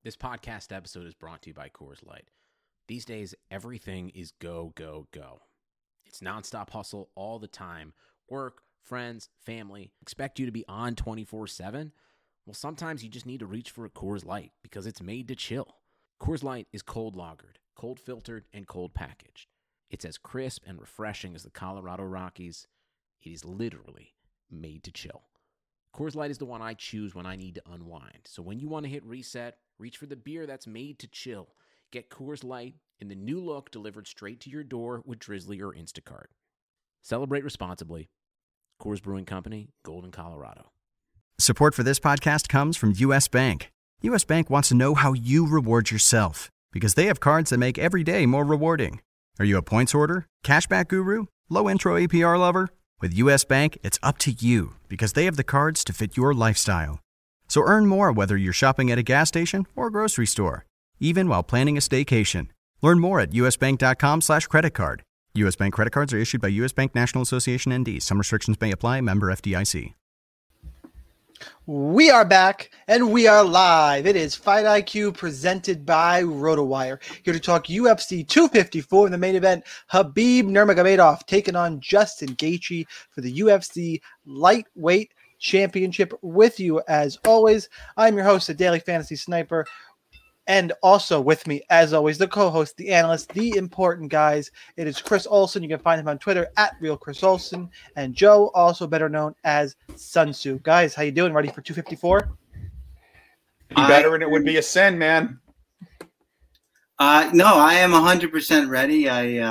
This podcast episode is brought to you by Coors Light. These days, everything is go, go, go. It's nonstop hustle all the time. Work, friends, family expect you to be on 24/7. Well, sometimes you just need to reach for a Coors Light because it's made to chill. Coors Light is cold lagered, cold filtered, and cold packaged. It's as crisp and refreshing as the Colorado Rockies. It is literally made to chill. Coors Light is the one I choose when I need to unwind. So when you want to hit reset, reach for the beer that's made to chill. Get Coors Light in the new look delivered straight to your door with Drizzly or Instacart. Celebrate responsibly. Coors Brewing Company, Golden, Colorado. Support for this podcast comes from U.S. Bank. U.S. Bank wants to know how you reward yourself because they have cards that make every day more rewarding. Are you a points hoarder, cashback guru, low intro APR lover? With U.S. Bank, it's up to you because they have the cards to fit your lifestyle. So earn more whether you're shopping at a gas station or a grocery store, even while planning a staycation. Learn more at usbank.com/credit card. U.S. Bank credit cards are issued by U.S. Bank National Association ND. Some restrictions may apply. Member FDIC. We are back and we are live. It is Fight IQ presented by RotoWire. Here to talk UFC 254 in the main event. Khabib Nurmagomedov taking on Justin Gaethje for the UFC Lightweight Championship. With you as always, I'm your host, the Daily Fantasy Sniper. And also with me, as always, the co-host, the analyst, the important guys. It is Chris Olsen. You can find him on Twitter at RealChrisOlsen. And Joe, also better known as Sun Tzu. Guys, how you doing? Ready for 254? Be better and it would be a sin, man. No, I am 100% ready.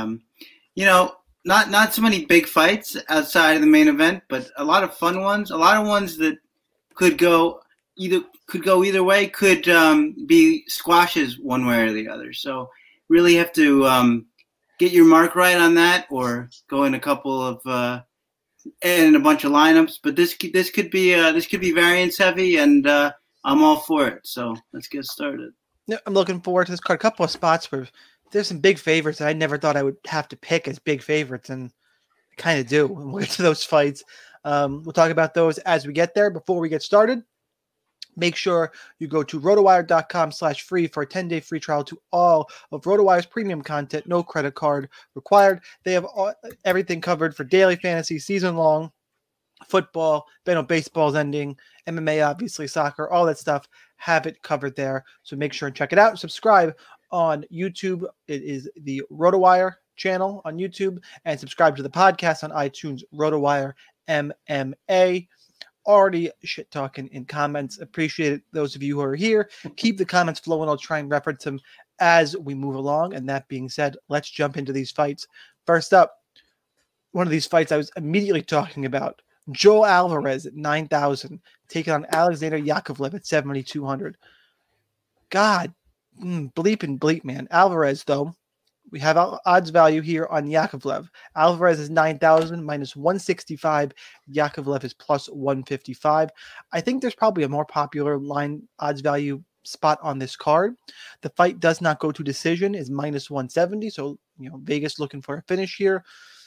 Not so many big fights outside of the main event, but a lot of fun ones. A lot of ones that could go either way, could be squashes one way or the other. So really have to get your mark right on that, or go in a couple of and a bunch of lineups. But this could be variance heavy, and I'm all for it. So let's get started. I'm looking forward to this card. A couple of spots where there's some big favorites that I never thought I would have to pick as big favorites, and I kind of do. And we'll get to those fights. We'll talk about those as we get there. Before we get started, make sure you go to rotowire.com/free for a 10-day free trial to all of RotoWire's premium content. No credit card required. They have everything covered for daily fantasy, season-long, football, baseball's ending, MMA, obviously, soccer, all that stuff. Have it covered there. So make sure and check it out. Subscribe on YouTube. It is the RotoWire channel on YouTube. And subscribe to the podcast on iTunes, RotoWire MMA. Already shit talking in comments. Appreciate it. Those of you who are here, keep the comments flowing. I'll try and reference them as we move along. And that being said, let's jump into these fights. First up, one of these fights I was immediately talking about. Joel Alvarez at 9,000, taking on Alexander Yakovlev at 7,200. God, bleep, man. Alvarez, though, we have odds value here on Yakovlev. Alvarez is 9,000 minus 165. Yakovlev is plus 155. I think there's probably a more popular line odds value spot on this card. The fight does not go to decision, is minus 170. So, Vegas looking for a finish here.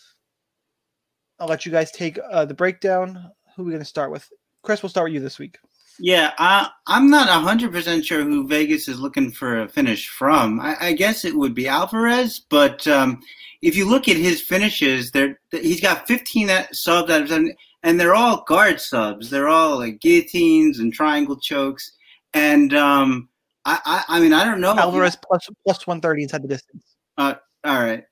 I'll let you guys take the breakdown. Who are we going to start with? Chris, we'll start with you this week. Yeah, I'm not 100% sure who Vegas is looking for a finish from. I guess it would be Alvarez, but if you look at his finishes, he's got 15 subs out of 7, and they're all guard subs. They're all like guillotines and triangle chokes. And I don't know. Alvarez plus 130 inside the distance. All right.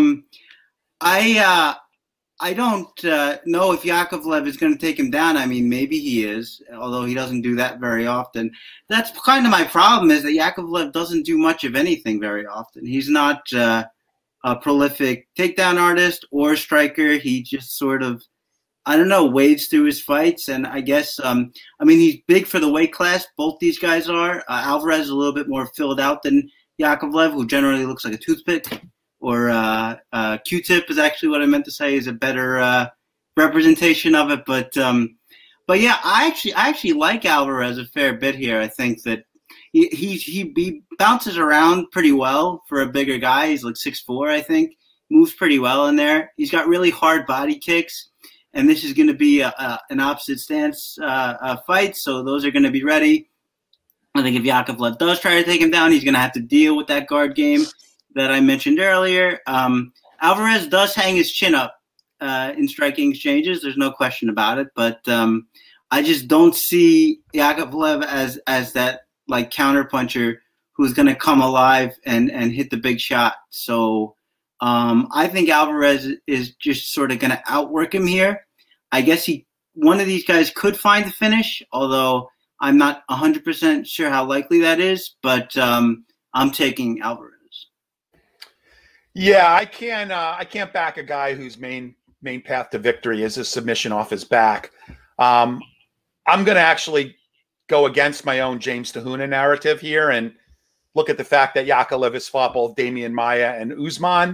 I don't know if Yakovlev is going to take him down. I mean, maybe he is, although he doesn't do that very often. That's kind of my problem, is that Yakovlev doesn't do much of anything very often. He's not a prolific takedown artist or striker. He just sort of, wades through his fights. And I guess, he's big for the weight class. Both these guys are. Alvarez is a little bit more filled out than Yakovlev, who generally looks like a toothpick. Or Q-tip is actually what I meant to say, is a better representation of it. But yeah, I actually like Alvarez a fair bit here. I think that he bounces around pretty well for a bigger guy. He's like 6'4", I think. Moves pretty well in there. He's got really hard body kicks, and this is going to be an opposite stance fight, so those are going to be ready. I think if Yakovlev does try to take him down, he's going to have to deal with that guard game that I mentioned earlier. Alvarez does hang his chin up in striking exchanges. There's no question about it. But I just don't see Yakovlev as that like counterpuncher who's going to come alive and hit the big shot. So I think Alvarez is just sort of going to outwork him here. I guess one of these guys could find the finish, although I'm not 100% sure how likely that is. But I'm taking Alvarez. Yeah, I can't back a guy whose main path to victory is a submission off his back. I'm going to actually go against my own James Tahuna narrative here and look at the fact that Yakovlev has fought both Damian Maia and Usman.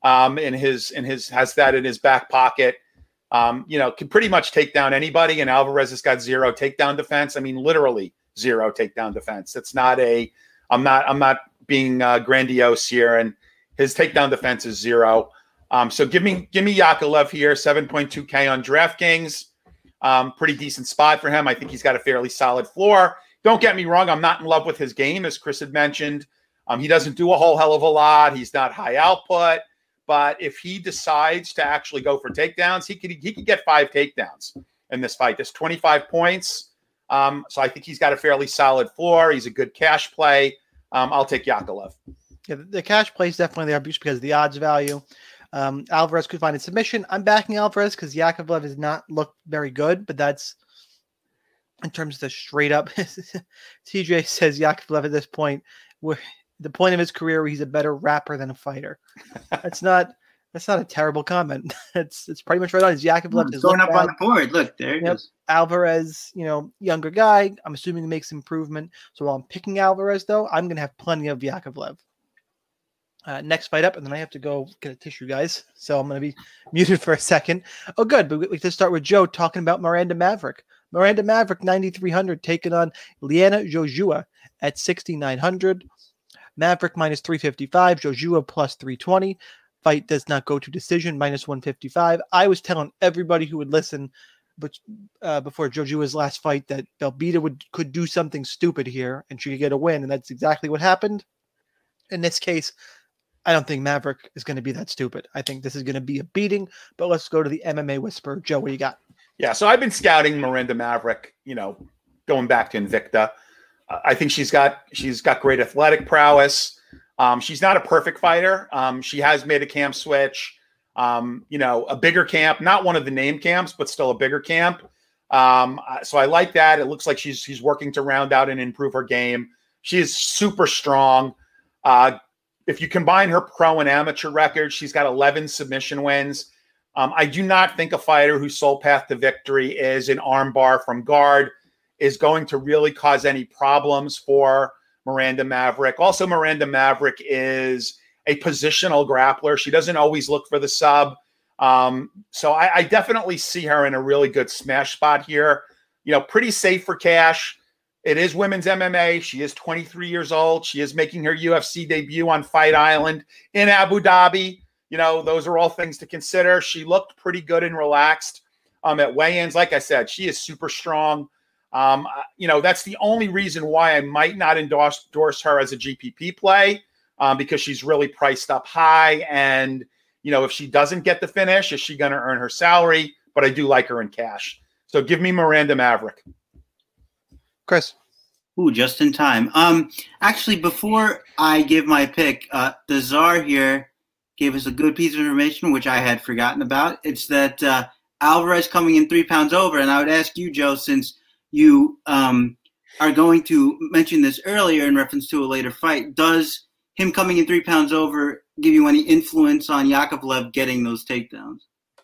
Has that in his back pocket. Can pretty much take down anybody, and Alvarez has got zero takedown defense. I mean, literally zero takedown defense. It's not I'm not being grandiose here, and his takedown defense is zero. So give me Yakovlev here, 7.2K on DraftKings. Pretty decent spot for him. I think he's got a fairly solid floor. Don't get me wrong. I'm not in love with his game, as Chris had mentioned. He doesn't do a whole hell of a lot. He's not high output. But if he decides to actually go for takedowns, he could get 5 takedowns in this fight. There's 25 points. So I think he's got a fairly solid floor. He's a good cash play. I'll take Yakovlev. Yeah, the cash play is definitely there just because of the odds value. Alvarez could find a submission. I'm backing Alvarez because Yakovlev has not looked very good, but that's in terms of the straight up. TJ says Yakovlev at this point, where the point of his career where he's a better rapper than a fighter. That's not a terrible comment. It's pretty much right on. Yakovlev is going up on the board. Look, there it is. Alvarez, younger guy. I'm assuming he makes improvement. So while I'm picking Alvarez, though, I'm going to have plenty of Yakovlev. Next fight up, and then I have to go get a tissue, guys. So I'm going to be muted for a second. Oh, good. But we can start with Joe talking about Miranda Maverick. Miranda Maverick, 9,300, taking on Liana Jojua at 6,900. Maverick minus 355, Jojua plus 320. Fight does not go to decision, minus 155. I was telling everybody who would listen before Jojua's last fight that Belbita could do something stupid here and she could get a win, and that's exactly what happened. In this case, I don't think Maverick is going to be that stupid. I think this is going to be a beating, but let's go to the MMA whisperer. Joe, what do you got? Yeah, so I've been scouting Miranda Maverick, going back to Invicta. I think she's got great athletic prowess. She's not a perfect fighter. She has made a camp switch, a bigger camp, not one of the name camps, but still a bigger camp. So I like that. It looks like she's working to round out and improve her game. She is super strong. If you combine her pro and amateur records, she's got 11 submission wins. I do not think a fighter whose sole path to victory is an armbar from guard is going to really cause any problems for Miranda Maverick. Also, Miranda Maverick is a positional grappler. She doesn't always look for the sub. So I definitely see her in a really good smash spot here. Pretty safe for cash. It is women's MMA. She is 23 years old. She is making her UFC debut on Fight Island in Abu Dhabi. Those are all things to consider. She looked pretty good and relaxed at weigh-ins. Like I said, she is super strong. That's the only reason why I might not endorse her as a GPP play, because she's really priced up high. And, if she doesn't get the finish, is she going to earn her salary? But I do like her in cash. So give me Miranda Maverick. Chris. Ooh, just in time. Actually, before I give my pick, the Czar here gave us a good piece of information, which I had forgotten about. It's that Alvarez coming in 3 pounds over. And I would ask you, Joe, since you are going to mention this earlier in reference to a later fight, does him coming in 3 pounds over give you any influence on Yakovlev getting those takedowns?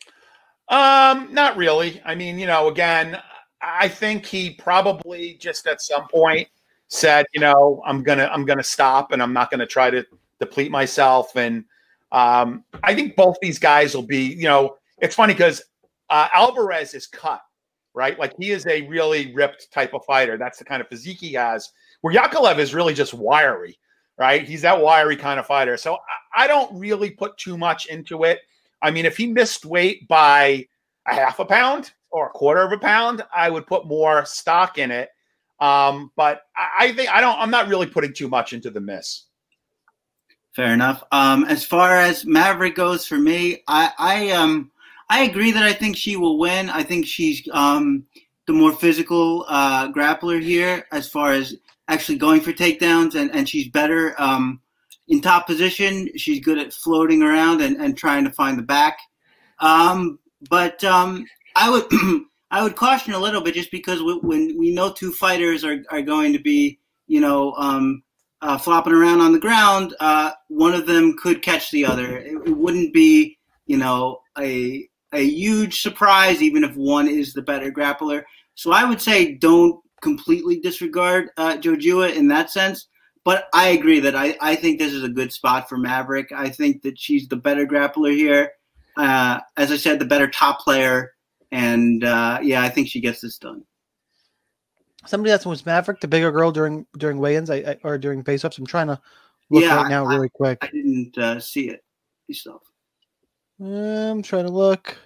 Not really. I mean, again, I think he probably just at some point said, I'm gonna stop and I'm not gonna try to deplete myself. And I think both these guys will be, it's funny because Alvarez is cut, right? Like he is a really ripped type of fighter. That's the kind of physique he has. Where Yakovlev is really just wiry, right? He's that wiry kind of fighter. So I don't really put too much into it. I mean, if he missed weight by a half a pound or a quarter of a pound, I would put more stock in it. But I think I'm not really putting too much into the miss. Fair enough. As far as Maverick goes for me, I agree that I think she will win. I think she's the more physical grappler here as far as actually going for takedowns, and she's better in top position. She's good at floating around and trying to find the back. But I would I would caution a little bit, just because when we know two fighters are going to be, flopping around on the ground, one of them could catch the other. It wouldn't be, a huge surprise, even if one is the better grappler. So I would say don't completely disregard Jojua in that sense. But I agree that I think this is a good spot for Maverick. I think that she's the better grappler here. As I said, the better top player. And, I think she gets this done. Somebody that was Maverick, the bigger girl during weigh-ins or during face-ups. I'm trying to look right now really quick. I didn't see it myself. I'm trying to look.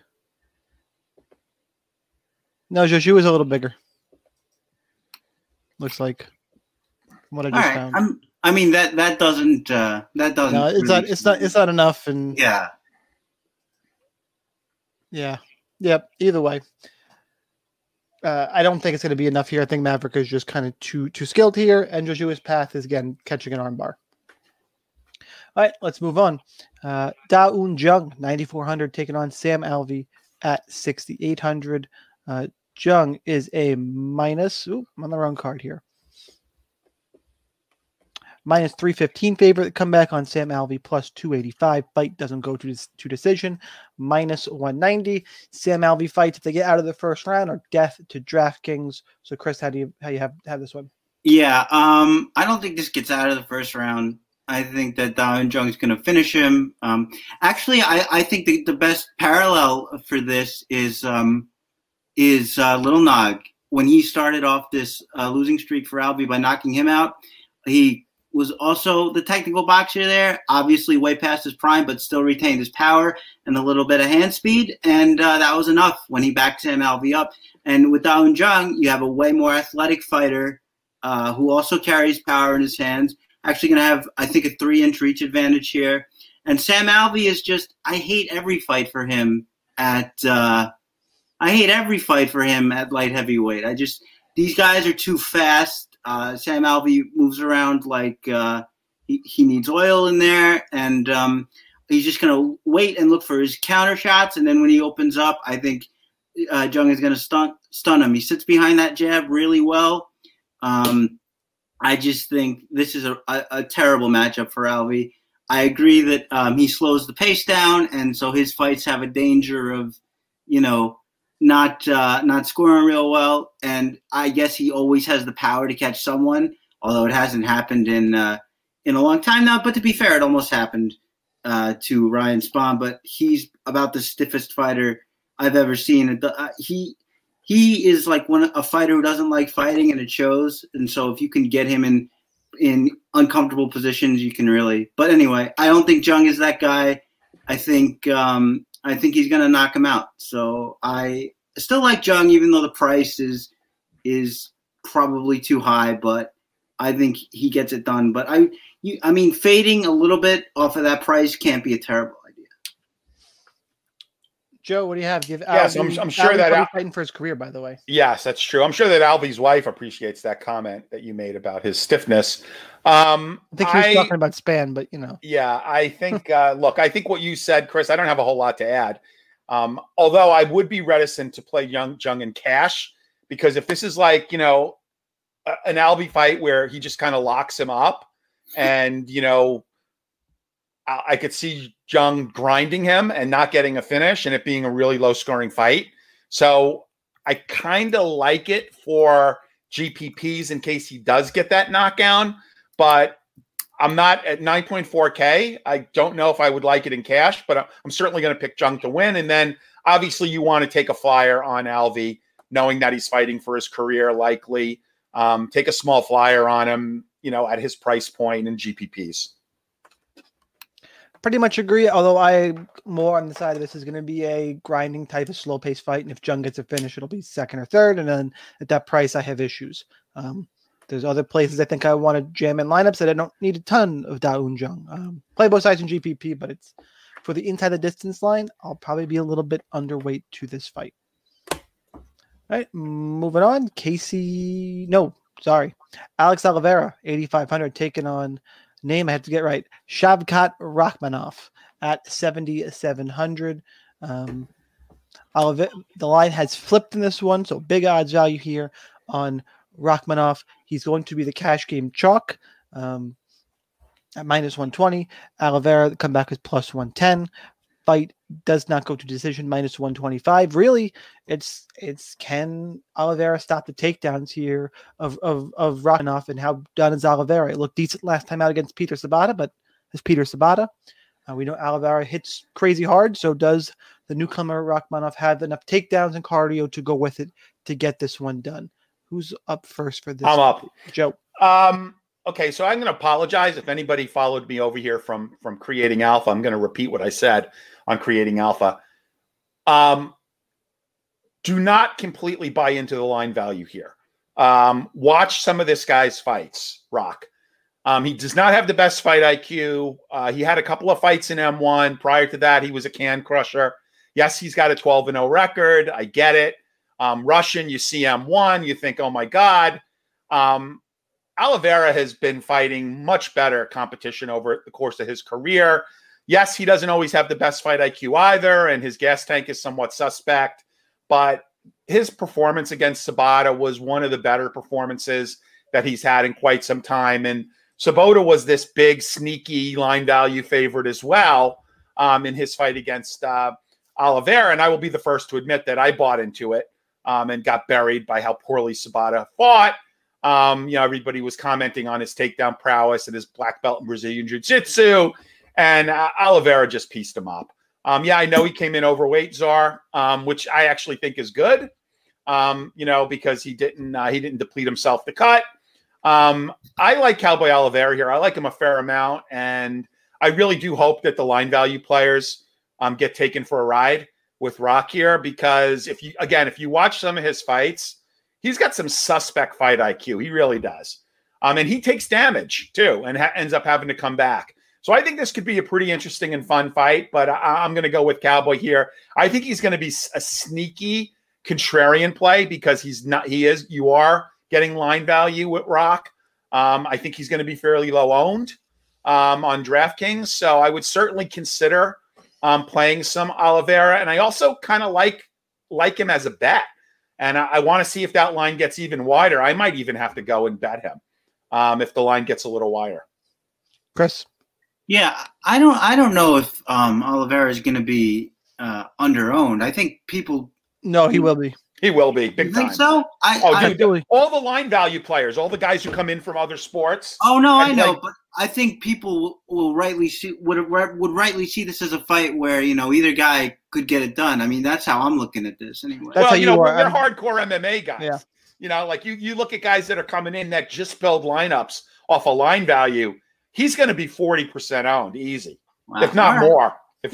No, Joshua is a little bigger. Looks like, from what I just found. I mean that doesn't. No, it's not enough. And yeah. Yep. Either way. I don't think it's going to be enough here. I think Maverick is just kind of too skilled here, and Joshua's path is, again, catching an armbar. All right, let's move on. Da Un Jung, 9,400, taking on Sam Alvey at 6,800. Jung is a minus. I'm on the wrong card here. Minus 315 favorite. Come back on Sam Alvey plus 285. Fight doesn't go to decision. Minus 190. Sam Alvey fights if they get out of the first round or death to DraftKings. So Chris, how you have this one? Yeah, I don't think this gets out of the first round. I think that Da Un Jung is going to finish him. Actually, I think the best parallel for this is Little Nog. When he started off this losing streak for Alvey by knocking him out, he was also the technical boxer there, obviously way past his prime, but still retained his power and a little bit of hand speed. And that was enough when he backed Sam Alvey up. And with Da Un Jung, you have a way more athletic fighter who also carries power in his hands. Actually going to have, I think, a 3-inch reach advantage here. And Sam Alvey is just, I hate every fight for him at light heavyweight. These guys are too fast. Sam Alvey moves around like he needs oil in there, and he's just going to wait and look for his counter shots, and then when he opens up, I think Jung is going to stun him. He sits behind that jab really well. I just think this is a terrible matchup for Alvey. I agree that he slows the pace down, and so his fights have a danger of, not scoring real well, and I guess he always has the power to catch someone, although it hasn't happened in a long time now. But to be fair, it almost happened to Ryan Spahn, but he's about the stiffest fighter I've ever seen. He is like a fighter who doesn't like fighting, and it shows. And so if you can get him in uncomfortable positions, you can really. But anyway, I don't think Jung is that guy. I think he's going to knock him out. So I still like Jung, even though the price is probably too high, but I think he gets it done. But I mean, fading a little bit off of that price can't be a terrible idea. Joe, what do you have? I'm sure that he's fighting for his career, by the way. Yes, that's true. I'm sure that Alvey's wife appreciates that comment that you made about his stiffness. I think he was talking about Span, but Yeah, I think. Look, I think what you said, Chris. I don't have a whole lot to add. Although I would be reticent to play Jung in cash, because if this is like an Alvey fight where he just kind of locks him up, and I could see Jung grinding him and not getting a finish, and it being a really low scoring fight. So I kind of like it for GPPs in case he does get that knockdown, but I'm not at 9.4K. I don't know if I would like it in cash, but I'm certainly going to pick Jung to win. And then obviously you want to take a flyer on Alvey, knowing that he's fighting for his career, likely. Take a small flyer on him, at his price point in GPPs. Pretty much agree, although I'm more on the side of this is going to be a grinding type of slow-paced fight, and if Jung gets a finish, it'll be second or third, and then at that price, I have issues. There's other places I think I want to jam in lineups that I don't need a ton of Da Eun-jung. Play both sides in GPP, but it's for the inside the distance line. I'll probably be a little bit underweight to this fight. All right, moving on. Alex Oliveira, 8,500, taking on name I have to get right. Shavkat Rakhmonov at 7,700. The line has flipped in this one, so big odds value here on Rakhmonov. He's going to be the cash game chalk at minus 120. Oliveira come back with plus 110. Fight does not go to decision, minus 125. Really, it's can Oliveira stop the takedowns here of Rakhmonov, and how done is Oliveira? It looked decent last time out against Peter Sabata, but it's Peter Sabata. We know Oliveira hits crazy hard, so does the newcomer Rakhmonov have enough takedowns and cardio to go with it to get this one done? Who's up first for this? I'm up. Joe. Okay, so I'm going to apologize if anybody followed me over here from Creating Alpha. I'm going to repeat what I said on Creating Alpha. Do not completely buy into the line value here. Watch some of this guy's fights, Rock. He does not have the best fight IQ. He had a couple of fights in M1. Prior to that, he was a can crusher. Yes, he's got a 12-0 record. I get it. Russian, you see M1, you think, oh my God. Oliveira has been fighting much better competition over the course of his career. Yes, he doesn't always have the best fight IQ either, and his gas tank is somewhat suspect, but his performance against Sabata was one of the better performances that he's had in quite some time. And Sabota was this big, sneaky line value favorite as well in his fight against Oliveira. And I will be the first to admit that I bought into it and got buried by how poorly Sabata fought. Everybody was commenting on his takedown prowess and his black belt in Brazilian Jiu-Jitsu, and Oliveira just pieced him up. I know he came in overweight, Czar, which I actually think is good, because he didn't deplete himself to cut. I like Cowboy Oliveira here. I like him a fair amount, and I really do hope that the line value players get taken for a ride with Rock here, because if you watch some of his fights, he's got some suspect fight IQ. He really does. And he takes damage too and ends up having to come back. So I think this could be a pretty interesting and fun fight, but I'm going to go with Cowboy here. I think he's going to be a sneaky contrarian play because you are getting line value with Rock. I think he's going to be fairly low owned on DraftKings. So I would certainly consider playing some Oliveira. And I also kind of like him as a bet. And I want to see if that line gets even wider. I might even have to go and bet him if the line gets a little wider. Chris? Yeah, I don't know if Oliveira is going to be under-owned. I think people... No, he will be. He will be, big time. You think so? Dude, all the line value players, all the guys who come in from other sports. Oh, no, I know, but I think people will rightly see would rightly see this as a fight where, either guy could get it done. I mean, that's how I'm looking at this anyway. That's we're hardcore MMA guys. Yeah. Like you look at guys that are coming in that just build lineups off a line value. He's going to be 40% owned, easy, if not more.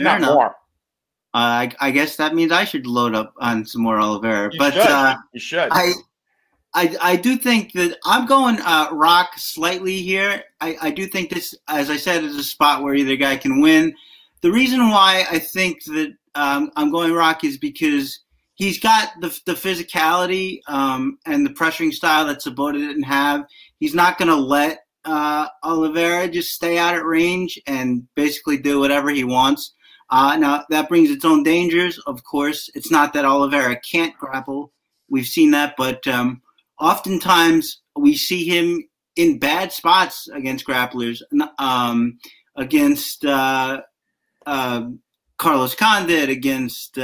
I guess that means I should load up on some more Oliveira. You should. I do think that I'm going Rock slightly here. I do think this, as I said, is a spot where either guy can win. The reason why I think that I'm going Rock is because he's got the physicality and the pressuring style that Sabota didn't have. He's not going to let Oliveira just stay out at range and basically do whatever he wants. Now, that brings its own dangers, of course. It's not that Oliveira can't grapple. We've seen that, but oftentimes we see him in bad spots against grapplers, against Carlos Condit, against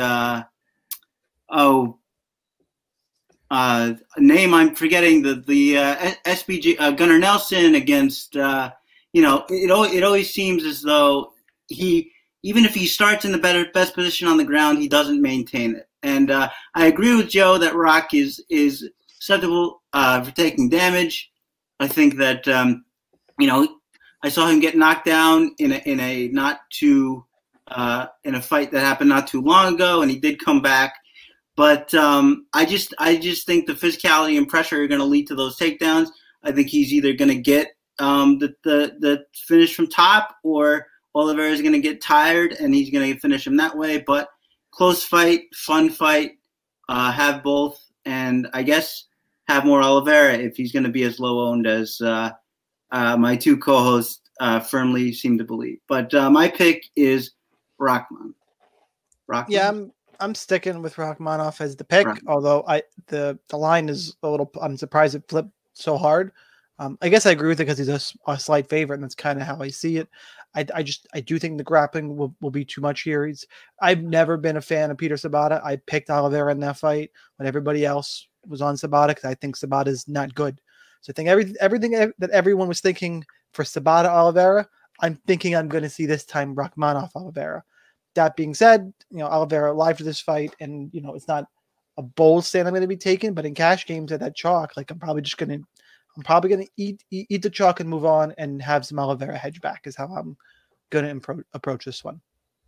name I'm forgetting, the SBG Gunnar Nelson, against it always seems as though even if he starts in the best position on the ground, he doesn't maintain it. And I agree with Joe that Rock is susceptible for taking damage. I think that I saw him get knocked down in a fight that happened not too long ago, and he did come back. But I just think the physicality and pressure are going to lead to those takedowns. I think he's either going to get the finish from top, or Oliveira is going to get tired and he's going to finish him that way. But close fight, fun fight, have both, and I guess have more Oliveira if he's going to be as low owned as my two co-hosts firmly seem to believe. But my pick is Rakhmonov. Yeah, I'm sticking with Rakhmonov as the pick. Right. Although the line is a little, I'm surprised it flipped so hard. I guess I agree with it because he's a slight favorite, and that's kind of how I see it. I do think the grappling will be too much here. I've never been a fan of Peter Sabata. I picked Oliveira in that fight when everybody else was on Sabata because I think Sabata is not good. So I think everything that everyone was thinking for Sabata Oliveira, I'm thinking I'm going to see this time Rakhmonov Oliveira. That being said, Oliveira live to this fight, and it's not a bold stand I'm going to be taking, but in cash games at that chalk, like I'm probably going to eat the chalk and move on and have some Oliveira hedge back is how I'm going to approach this one.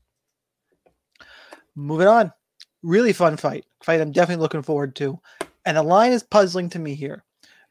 Moving on. Really fun fight I'm definitely looking forward to. And the line is puzzling to me here.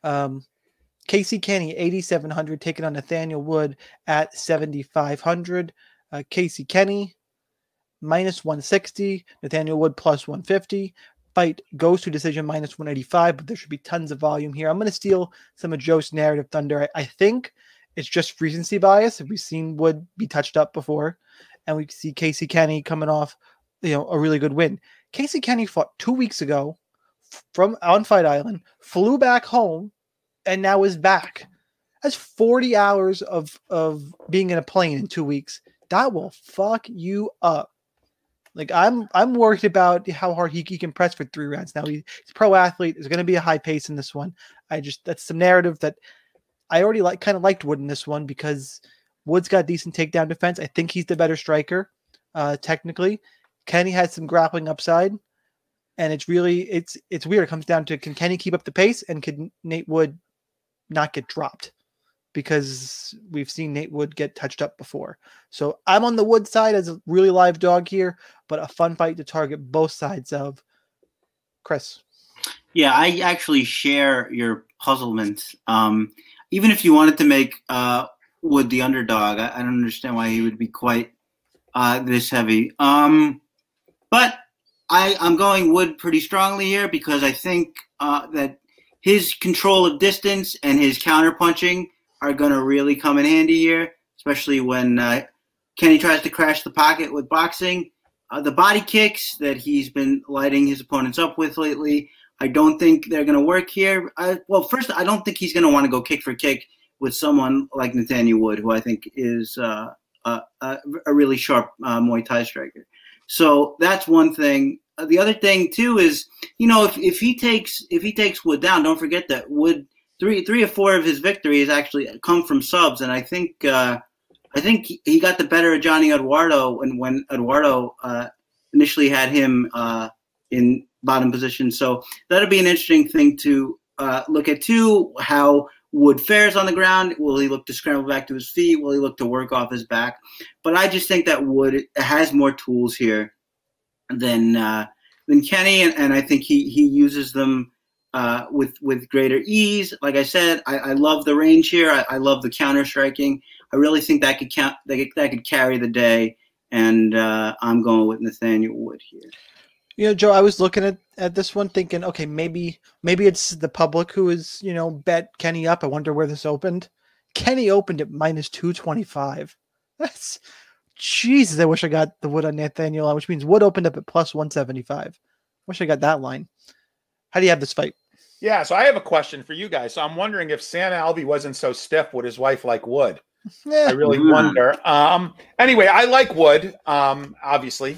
Casey Kenny, 8,700, taking on Nathaniel Wood at 7,500. Casey Kenny, minus 160. Nathaniel Wood, plus 150. Fight goes to decision, minus 185, but there should be tons of volume here. I'm going to steal some of Joe's narrative thunder. I think it's just recency bias. We've seen Wood be touched up before, and we see Casey Kenny coming off, a really good win. Casey Kenny fought 2 weeks ago on Fight Island, flew back home, and now is back. That's 40 hours of being in a plane in 2 weeks. That will fuck you up. Like I'm worried about how hard he can press for 3 rounds. Now he's a pro athlete. There's going to be a high pace in this one. That's some narrative that I already kind of liked Wood in this one because Wood's got decent takedown defense. I think he's the better striker, technically. Kenny has some grappling upside, and it's weird. It comes down to, can Kenny keep up the pace, and can Nate Wood not get dropped? Because we've seen Nate Wood get touched up before. So I'm on the Wood side as a really live dog here, but a fun fight to target both sides of. Chris. Yeah, I actually share your puzzlement. Even if you wanted to make Wood the underdog, I don't understand why he would be quite this heavy. But I'm going Wood pretty strongly here because I think that his control of distance and his counterpunching are going to really come in handy here, especially when Kenny tries to crash the pocket with boxing. The body kicks that he's been lighting his opponents up with lately, I don't think they're going to work here. First, I don't think he's going to want to go kick for kick with someone like Nathaniel Wood, who I think is a really sharp Muay Thai striker. So that's one thing. The other thing too is, if he takes Wood down, don't forget that Wood, three or four of his victories actually come from subs, and I think he got the better of Johnny Eduardo when Eduardo initially had him in bottom position. So that'll be an interesting thing to look at too. How Wood fares on the ground. Will he look to scramble back to his feet? Will he look to work off his back? But I just think that Wood has more tools here than Kenny, and I think he uses them with greater ease. Like I said, I love the range here. I love the counter striking. I really think that could carry the day, and I'm going with Nathaniel Wood here. Joe, I was looking at this one thinking, okay, maybe it's the public who is, bet Kenny up. I wonder where this opened. Kenny opened at minus 225. That's Jesus. I wish I got the Wood on Nathaniel, which means Wood opened up at plus 175. Wish I got that line. How do you have this fight? Yeah, so I have a question for you guys. So I'm wondering if Sam Alvey wasn't so stiff, would his wife like Wood? Yeah. I really wonder. Anyway, I like Wood, obviously.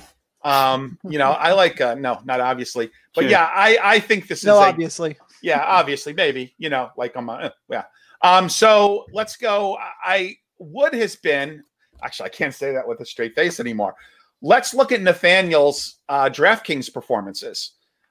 I like no, not obviously, but Sure. yeah, I think this is obviously. Yeah, obviously, maybe, like I'm yeah. So let's go. Wood has been, actually, I can't say that with a straight face anymore. Let's look at Nathaniel's DraftKings performances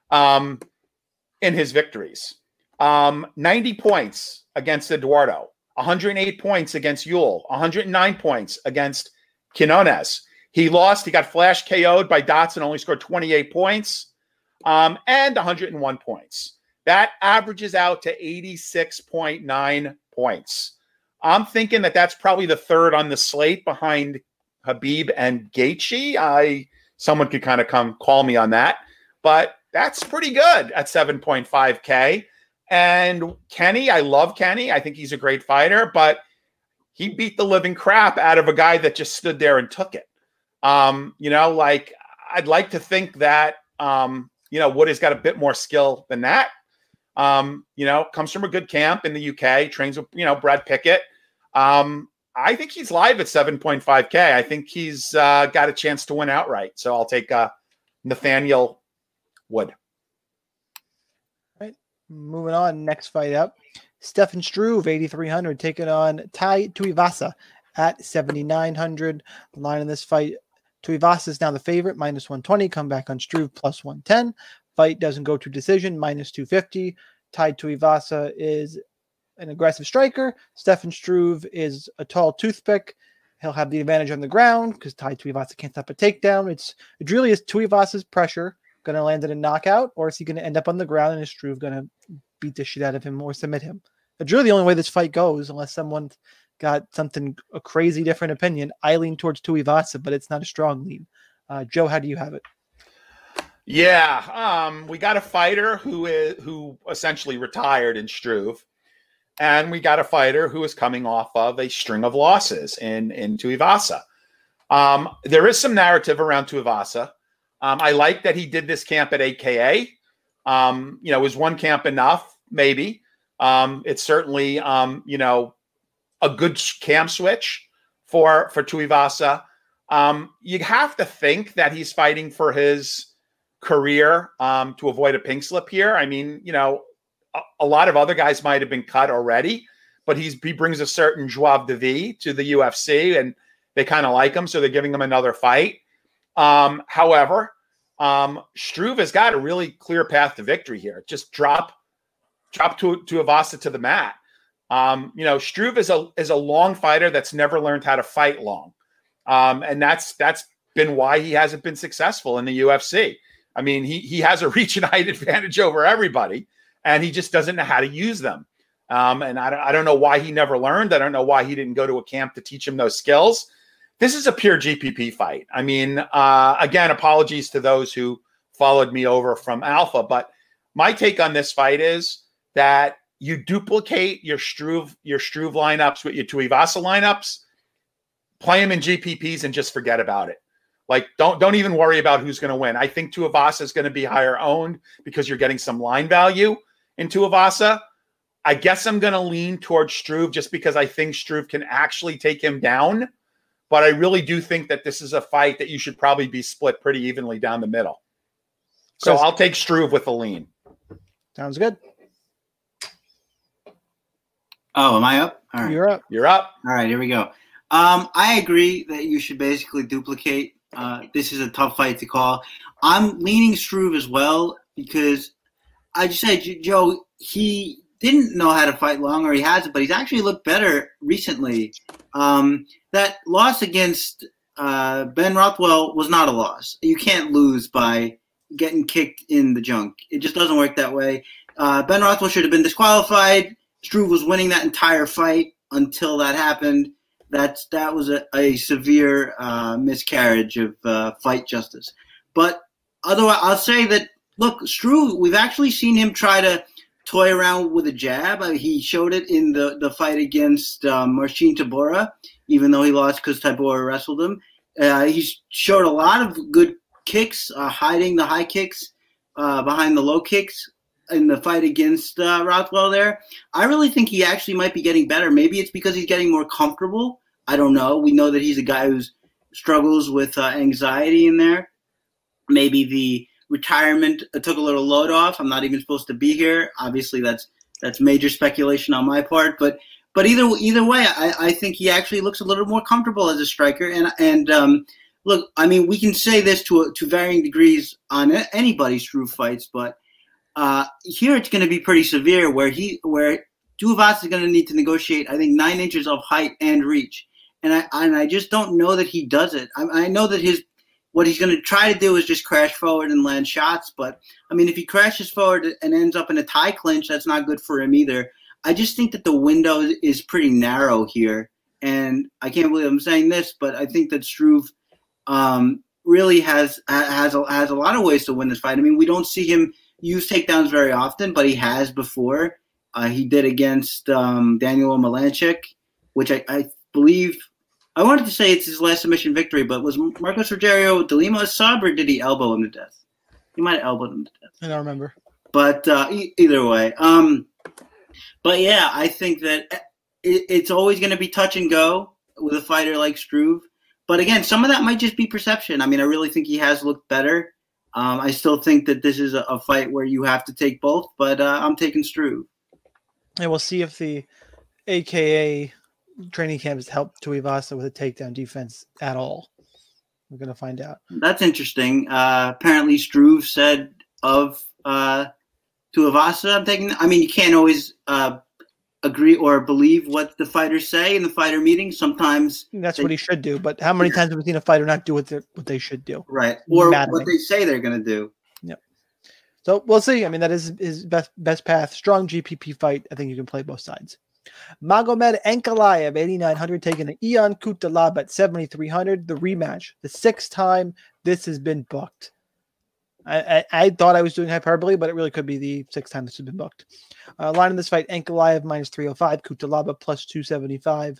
in his victories. 90 points against Eduardo, 108 points against Yule, 109 points against Quinones. He lost. He got flash KO'd by Dotson, only scored 28 points. and 101 points. That averages out to 86.9 points. I'm thinking that that's probably the third on the slate behind Khabib and Gaethje. Someone could kind of come call me on that, but that's pretty good at 7.5K. And Kenny, I love Kenny. I think he's a great fighter, but he beat the living crap out of a guy that just stood there and took it. Like I'd like to think that, Woody's got a bit more skill than that. Comes from a good camp in the UK, trains with, Brad Pickett. I think he's live at 7.5K. I think he's got a chance to win outright. So I'll take Nathaniel Wood. All right. Moving on. Next fight up. Stefan Struve, 8,300, taking on Tai Tuivasa at 7,900. The line in this fight, Tuivasa is now the favorite, minus 120. Come back on Struve, plus 110. Fight doesn't go to decision, minus 250. Tai Tuivasa is an aggressive striker. Stefan Struve is a tall toothpick. He'll have the advantage on the ground because Tai Tuivasa can't stop a takedown. It really is Tuivasa's pressure going to land in a knockout, or is he going to end up on the ground and is Struve going to beat the shit out of him or submit him? It's really the only way this fight goes, unless someone got a crazy different opinion. I lean towards Tuivasa, but it's not a strong lean. Joe, how do you have it? Yeah, we got a fighter who essentially retired in Struve, and we got a fighter who is coming off of a string of losses in Tuivasa. There is some narrative around Tuivasa. I like that he did this camp at AKA. Was one camp enough? Maybe. It's certainly, a good camp switch for Tuivasa. You have to think that he's fighting for his career to avoid a pink slip here. I mean, a lot of other guys might have been cut already, but he brings a certain joie de vivre to the UFC, and they kind of like him, so they're giving him another fight. However, Struve has got a really clear path to victory here. Just drop Tuivasa to the mat. Struve is a long fighter that's never learned how to fight long. And that's been why he hasn't been successful in the UFC. I mean, he has a reach and height advantage over everybody, and he just doesn't know how to use them. And I don't know why he never learned. I don't know why he didn't go to a camp to teach him those skills. This is a pure GPP fight. I mean, again, apologies to those who followed me over from Alpha, but my take on this fight is that you duplicate your Struve lineups with your Tuivasa lineups, play them in GPPs, and just forget about it. Like, don't even worry about who's going to win. I think Tuivasa is going to be higher owned because you're getting some line value in Tuivasa. I guess I'm going to lean towards Struve just because I think Struve can actually take him down. But I really do think that this is a fight that you should probably be split pretty evenly down the middle. So I'll take Struve with a lean. Sounds good. Oh, am I up? All right. You're up. All right, here we go. I agree that you should basically duplicate. This is a tough fight to call. I'm leaning Struve as well because I just said, Joe, he didn't know how to fight long, or he hasn't, but he's actually looked better recently. That loss against Ben Rothwell was not a loss. You can't lose by getting kicked in the junk. It just doesn't work that way. Ben Rothwell should have been disqualified. Struve was winning that entire fight until that happened. That was a severe miscarriage of fight justice. But otherwise, I'll say that, look, Struve, we've actually seen him try to toy around with a jab. He showed it in the fight against Marcin Tybura, even though he lost because Tybura wrestled him. He showed a lot of good kicks, hiding the high kicks behind the low kicks in the fight against Rothwell there. I really think he actually might be getting better. Maybe it's because he's getting more comfortable. I don't know. We know that he's a guy who struggles with anxiety in there. Maybe the retirement took a little load off. I'm not even supposed to be here. Obviously, that's major speculation on my part. But either way, I think he actually looks a little more comfortable as a striker. And look, I mean, we can say this to varying degrees on anybody's Struve fights, but here it's going to be pretty severe. Where Tuivasa is going to need to negotiate, I think, 9 inches of height and reach. And I just don't know that he does it. I know that his what he's going to try to do is just crash forward and land shots. But, I mean, if he crashes forward and ends up in a tie clinch, that's not good for him either. I just think that the window is pretty narrow here. And I can't believe I'm saying this, but I think that Struve really has a lot of ways to win this fight. I mean, we don't see him use takedowns very often, but he has before. He did against Daniel Malanchik, which I believe – I wanted to say it's his last submission victory, but was Marcos Rogerio de Lima a sub, or did he elbow him to death? He might have elbowed him to death. I don't remember. But either way. But, yeah, I think that it's always going to be touch and go with a fighter like Struve. But, again, some of that might just be perception. I mean, I really think he has looked better. I still think that this is a fight where you have to take both, but I'm taking Struve. And we'll see if the AKA training camp has helped Tuivasa with a takedown defense at all. We're going to find out. That's interesting. Apparently Struve said of Tuivasa, I'm taking – I mean, you can't always agree or believe what the fighters say in the fighter meeting. Sometimes that's what he should do. But how many times have we seen a fighter not do what they should do? Right. Or what they say they're going to do. Yep. So we'll see. I mean, that is his best path. Strong GPP fight. I think you can play both sides. Magomed Ankalaev, 8,900, taking an Ion Cutelaba at 7,300. The rematch, the sixth time this has been booked. I thought I was doing hyperbole, but it really could be the sixth time this has been booked. Line in this fight, Ankalaev minus 305, Cutelaba plus 275.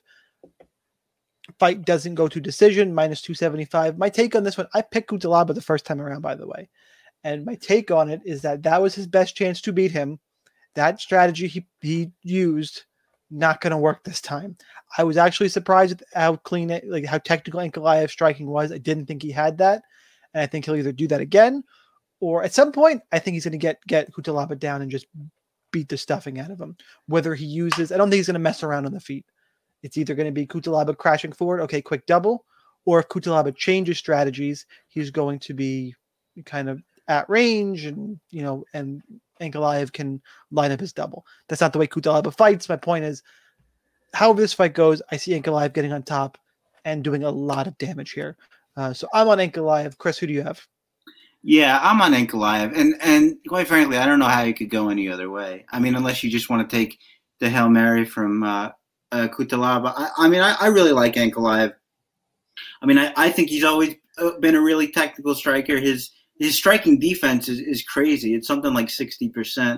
Fight doesn't go to decision, minus 275. My take on this one, I picked Cutelaba the first time around, by the way. And my take on it is that was his best chance to beat him. That strategy he used, not going to work this time. I was actually surprised at how clean, how technical Ankalaev striking was. I didn't think he had that. And I think he'll either do that again, or at some point, I think he's going to get Cutelaba down and just beat the stuffing out of him. Whether he uses, I don't think he's going to mess around on the feet. It's either going to be Cutelaba crashing forward, okay, quick double, or if Cutelaba changes strategies, he's going to be kind of at range and Ankalaev can line up his double. That's not the way Cutelaba fights. My point is, however this fight goes, I see Ankalaev getting on top and doing a lot of damage here. So I'm on Ankalaev. Chris, who do you have? Yeah, I'm on Ankalaev. And quite frankly, I don't know how you could go any other way. I mean, unless you just want to take the Hail Mary from Cutelaba. I really like Ankalaev. I mean, I think he's always been a really technical striker. His striking defense is crazy. It's something like 60%.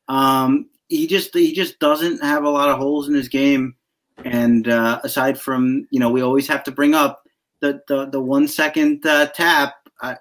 He just doesn't have a lot of holes in his game. And aside from, we always have to bring up the 1 second tap.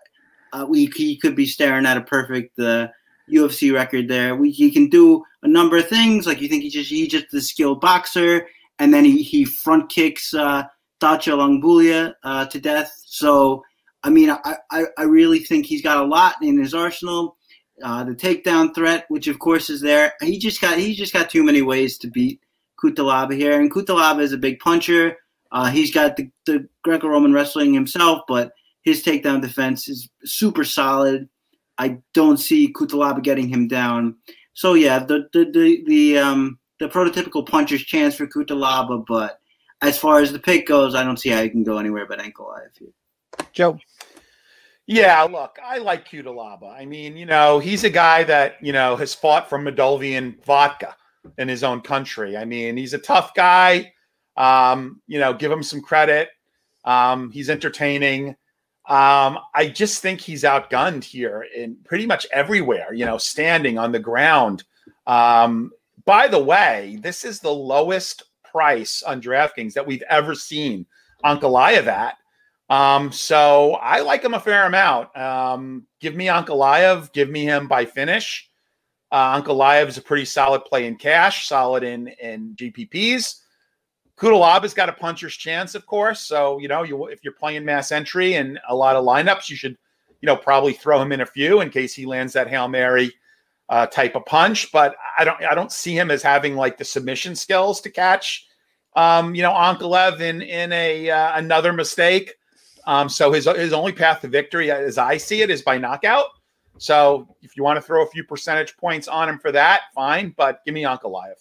He could be staring at a perfect UFC record there. He can do a number of things. Like you think he's just a skilled boxer, and then he front kicks Dacha Langbulia to death. So. I mean, I really think he's got a lot in his arsenal. The takedown threat, which of course is there. He just got too many ways to beat Cutelaba here. And Cutelaba is a big puncher. He's got the Greco-Roman wrestling himself, but his takedown defense is super solid. I don't see Cutelaba getting him down. So yeah, the prototypical puncher's chance for Cutelaba, but as far as the pick goes, I don't see how you can go anywhere but Ankalaev here. Joe. Yeah, look, I like Cutelaba. I mean, he's a guy that, has fought for Moldovan vodka in his own country. I mean, he's a tough guy. Give him some credit. He's entertaining. I just think he's outgunned here in pretty much everywhere, standing on the ground. By the way, this is the lowest price on DraftKings that we've ever seen Ankalaev at. So I like him a fair amount. Give me Ankalaev, give me him by finish. Ankalaev is a pretty solid play in cash, solid in GPPs. Cutelaba's got a puncher's chance, of course. So, if you're playing mass entry and a lot of lineups, you should, probably throw him in a few in case he lands that Hail Mary type of punch. But I don't see him as having like the submission skills to catch, Ankalaev in another mistake. So his only path to victory, as I see it, is by knockout. So if you want to throw a few percentage points on him for that, fine. But give me Ankalaev.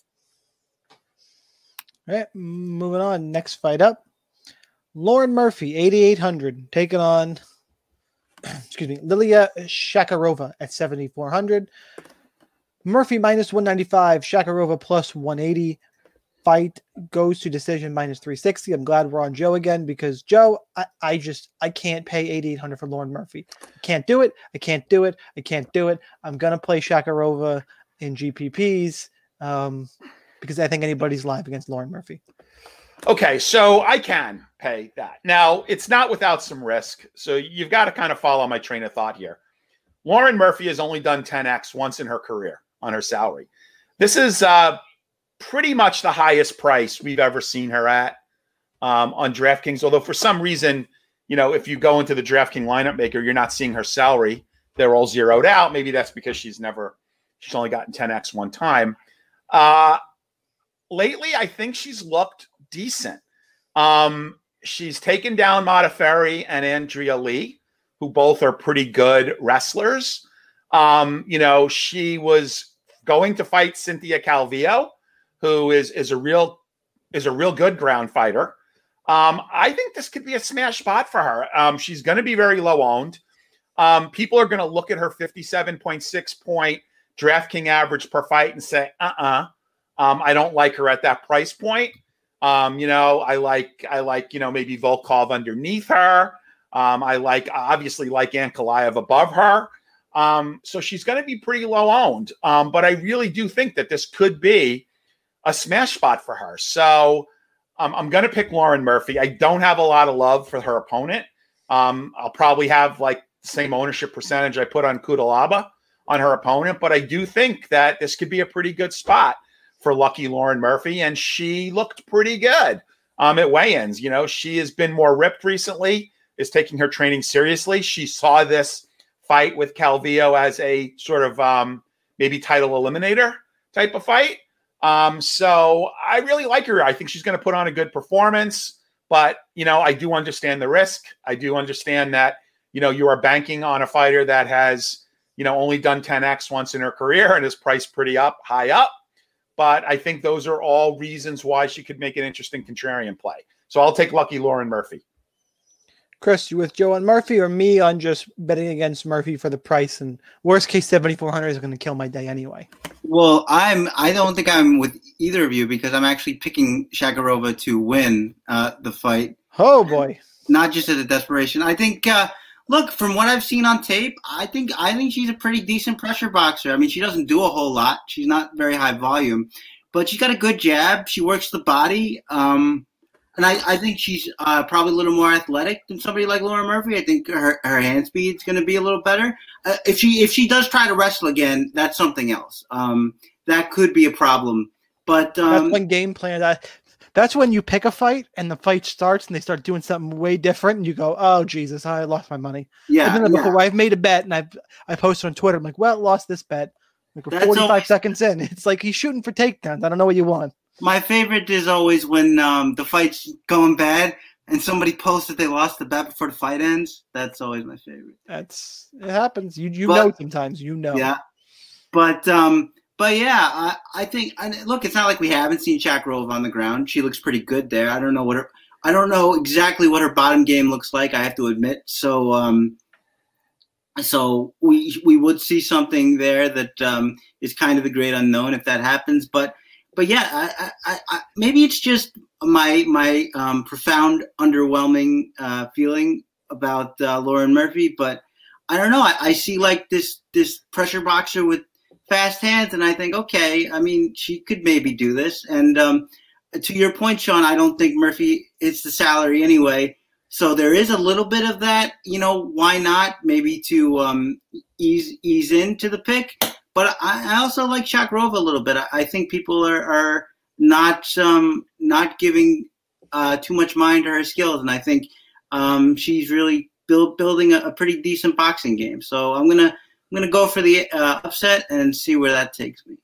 All right, moving on. Next fight up, Lauren Murphy, 8,800, taking on excuse me, Lilia Shakarova at 7,400. Murphy minus 195, Shakarova plus 180. Fight goes to decision minus 360. I'm glad we're on Joe again because Joe, I can't pay 8,800 for Lauren Murphy. I can't do it. I can't do it. I can't do it. I'm gonna play Shakarova in GPPs because I think anybody's live against Lauren Murphy. Okay, so I can pay that. Now, it's not without some risk. So you've got to kind of follow my train of thought here. Lauren Murphy has only done 10x once in her career on her salary. This is pretty much the highest price we've ever seen her at on DraftKings. Although for some reason, if you go into the DraftKings lineup maker, you're not seeing her salary. They're all zeroed out. Maybe that's because she's only gotten 10x one time. Lately, I think she's looked decent. She's taken down Modafferi and Andrea Lee, who both are pretty good wrestlers. She was going to fight Cynthia Calvillo, who is a real good ground fighter. I think this could be a smash spot for her. She's going to be very low owned. People are going to look at her 57.6 point DraftKings average per fight and say, I don't like her at that price point. I like maybe Volkov underneath her. I obviously like Ankalaev above her. So she's going to be pretty low owned. But I really do think that this could be a smash spot for her. So I'm going to pick Lauren Murphy. I don't have a lot of love for her opponent. I'll probably have like the same ownership percentage I put on Kudalaba on her opponent, but I do think that this could be a pretty good spot for lucky Lauren Murphy, and she looked pretty good at weigh-ins. She has been more ripped recently, is taking her training seriously. She saw this fight with Calvillo as a sort of maybe title eliminator type of fight. So I really like her. I think she's going to put on a good performance, but, I do understand the risk. I do understand that, you are banking on a fighter that has, only done 10x once in her career and is priced pretty high up. But I think those are all reasons why she could make an interesting contrarian play. So I'll take lucky Lauren Murphy. Chris, you with Joe on Murphy or me on just betting against Murphy for the price? And worst case, 7,400 is going to kill my day anyway. Well, I don't think I'm with either of you because I'm actually picking Shakarova to win the fight. Oh boy! Not just as a desperation. I think. Look, from what I've seen on tape, I think she's a pretty decent pressure boxer. I mean, she doesn't do a whole lot. She's not very high volume, but she's got a good jab. She works the body. And I think she's probably a little more athletic than somebody like Lauren Murphy. I think her hand speed's going to be a little better. If she does try to wrestle again, that's something else. That could be a problem. But that's one game plan. That's when you pick a fight and the fight starts and they start doing something way different and you go, oh, Jesus, I lost my money. Yeah. I've done it before. I've made a bet and I posted on Twitter. I'm like, well, lost this bet. Like we're 45 seconds in. It's like he's shooting for takedowns. I don't know what you want. My favorite is always when the fight's going bad and somebody posts that they lost the bet before the fight ends. That's always my favorite. It happens. You know sometimes. Yeah. But yeah, I think. Look, it's not like we haven't seen Shakarova on the ground. She looks pretty good there. I don't know exactly what her bottom game looks like. I have to admit. So, so we would see something there that is kind of the great unknown if that happens. But yeah, I maybe it's just my profound underwhelming feeling about Lauren Murphy. But I don't know. I see like this pressure boxer with fast hands, and I think, okay, I mean, she could maybe do this. And to your point, Sean, I don't think Murphy hits the salary anyway. So there is a little bit of that, why not? Maybe to ease into the pick. But I also like Shakarova a little bit. I think people are not giving too much mind to her skills, and I think she's really building a pretty decent boxing game. So I'm gonna go for the upset and see where that takes me.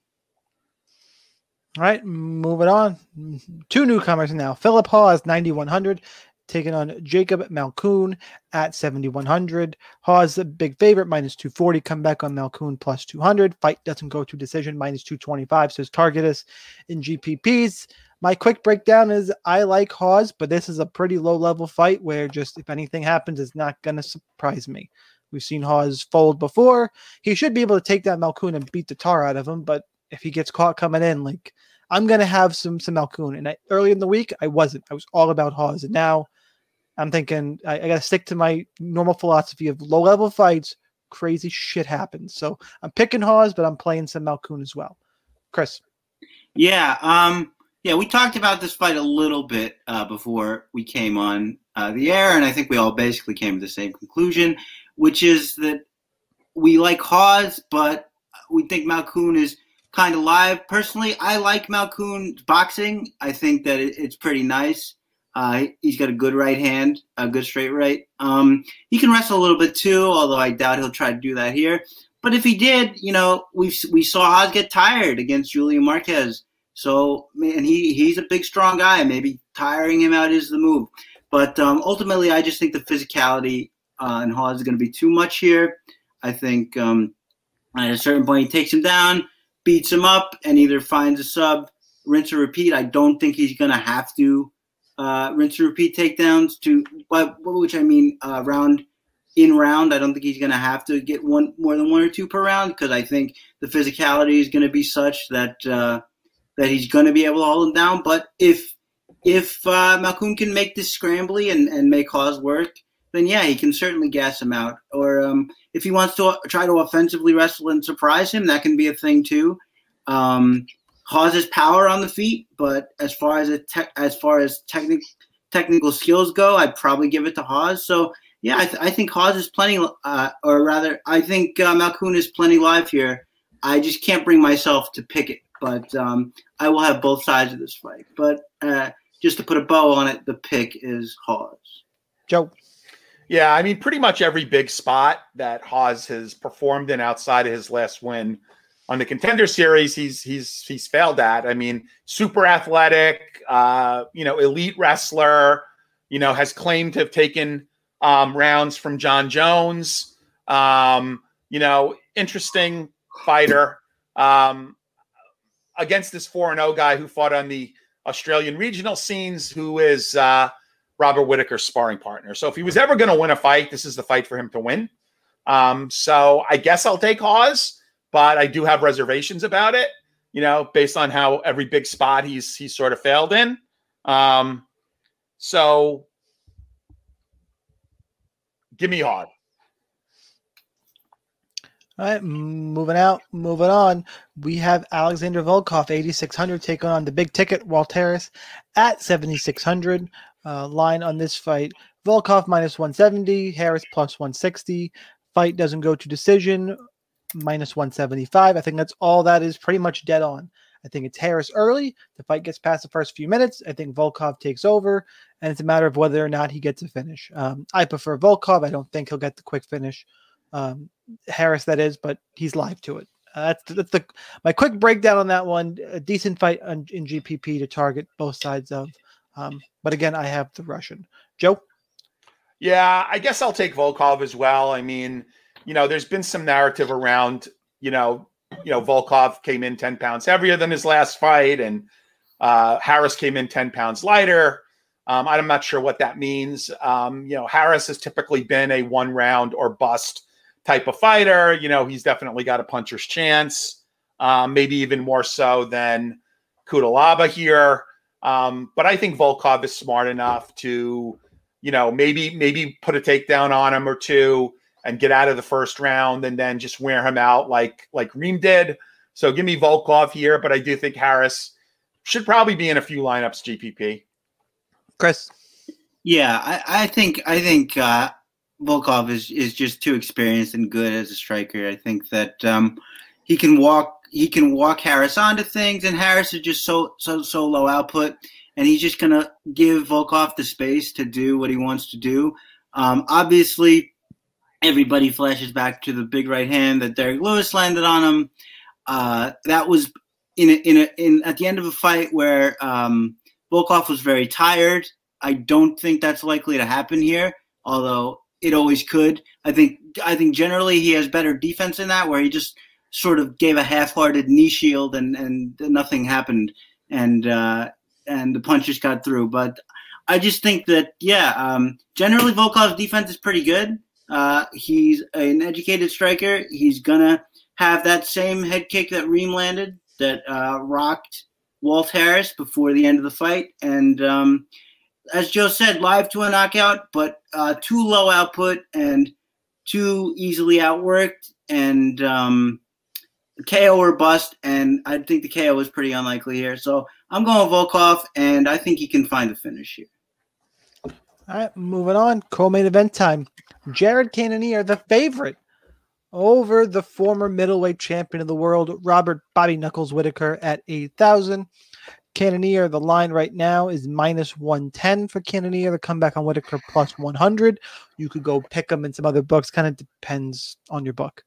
All right, moving on. Two newcomers now. Philip Hawes, 9,100, taking on Jacob Malkoun at 7,100. Hawes, a big favorite, minus 240. Come back on Malkoun, plus 200. Fight doesn't go to decision, minus 225. So his target is in GPPs. My quick breakdown is I like Hawes, but this is a pretty low-level fight where just if anything happens, it's not going to surprise me. We've seen Hawes fold before. He should be able to take that Malkoun and beat the tar out of him, but if he gets caught coming in, like, I'm going to have some Malkoun. And early in the week, I wasn't. I was all about Hawes. And now I'm thinking I got to stick to my normal philosophy of low-level fights. Crazy shit happens. So I'm picking Hawes, but I'm playing some Malkoun as well. Chris. Yeah. We talked about this fight a little bit before we came on the air, and I think we all basically came to the same conclusion, which is that we like Hawes, but we think Malkoun is kind of live. Personally, I like Malkoun's boxing. I think that it's pretty nice. He's got a good right hand, a good straight right. He can wrestle a little bit too, although I doubt he'll try to do that here. But if he did, we saw Hawes get tired against Julian Marquez. So, man, he's a big, strong guy. Maybe tiring him out is the move. But ultimately, I just think the physicality in Hawes is going to be too much here. I think at a certain point, he takes him down, beats him up, and either finds a sub, rinse or repeat. I don't think he's going to have to rinse or repeat takedowns round in round. I don't think he's going to have to get more than one or two per round, because I think the physicality is going to be such that he's going to be able to hold him down. But if Malkoun can make this scrambly and make Hawes work, then yeah, he can certainly gas him out. Or if he wants to try to offensively wrestle and surprise him, that can be a thing too. Hawes has power on the feet, but as far as technical skills go, I'd probably give it to Hawes. So yeah, I think Hawes is plenty, I think Malkoun is plenty live here. I just can't bring myself to pick it, but I will have both sides of this fight. But just to put a bow on it, the pick is Hawes. Joe. Yeah, I mean, pretty much every big spot that Hawes has performed in outside of his last win on the Contender Series, he's failed at. I mean, super athletic, elite wrestler, has claimed to have taken rounds from John Jones. Interesting fighter against this 4-0 guy who fought on the Australian regional scenes, who is Robert Whittaker's sparring partner. So if he was ever going to win a fight, this is the fight for him to win. So I guess I'll take Hawes, but I do have reservations about it, based on how every big spot he's sort of failed in. So give me Hawes. All right, moving on. We have Alexander Volkov, 8,600, taking on the big ticket, Walt Harris, at 7,600. Line on this fight, Volkov minus 170, Harris plus 160. Fight doesn't go to decision, minus 175. I think that's all that is pretty much dead on. I think it's Harris early. The fight gets past the first few minutes. I think Volkov takes over, and it's a matter of whether or not he gets a finish. I prefer Volkov. I don't think he'll get the quick finish. Harris, that is, but he's live to it. That's my quick breakdown on that one. A decent fight in GPP to target both sides of. But again, I have the Russian. Joe? Yeah, I guess I'll take Volkov as well. I mean, there's been some narrative around, Volkov came in 10 pounds heavier than his last fight, and Harris came in 10 pounds lighter. I'm not sure what that means. Harris has typically been a one round or bust type of fighter. He's definitely got a puncher's chance, maybe even more so than Kudalaba here. But I think Volkov is smart enough to, maybe put a takedown on him or two and get out of the first round and then just wear him out like Reem did. So give me Volkov here, but I do think Harris should probably be in a few lineups GPP. Chris? Yeah, I think Volkov is just too experienced and good as a striker. I think that he can walk Harris onto things, and Harris is just so low output, and he's just gonna give Volkov the space to do what he wants to do. Obviously, everybody flashes back to the big right hand that Derek Lewis landed on him. That was in at the end of a fight where Volkov was very tired. I don't think that's likely to happen here, although it always could. I think generally he has better defense in that, where he just sort of gave a half-hearted knee shield and nothing happened, and the punches got through. But I just think that generally Volkov's defense is pretty good. He's an educated striker. He's going to have that same head kick that Reem landed that rocked Walt Harris before the end of the fight. And as Joe said, live to a knockout, but too low output and too easily outworked, and KO or bust. And I think the KO is pretty unlikely here. So I'm going Volkov, and I think he can find a finish here. All right, moving on. Co-main event time. Jared Cannonier, the favorite, over the former middleweight champion of the world, Robert Bobby Knuckles Whittaker at 8,000. Cannonier, the line right now is -110 for Cannonier. The comeback on Whittaker +100. You could go pick them in some other books. Kind of depends on your book.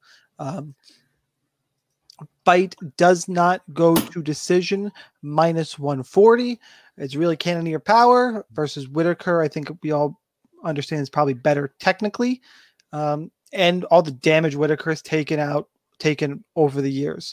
Fight does not go to decision, -140. It's really Cannonier power versus Whittaker. I think we all understand is probably better technically. And all the damage Whittaker has taken over the years.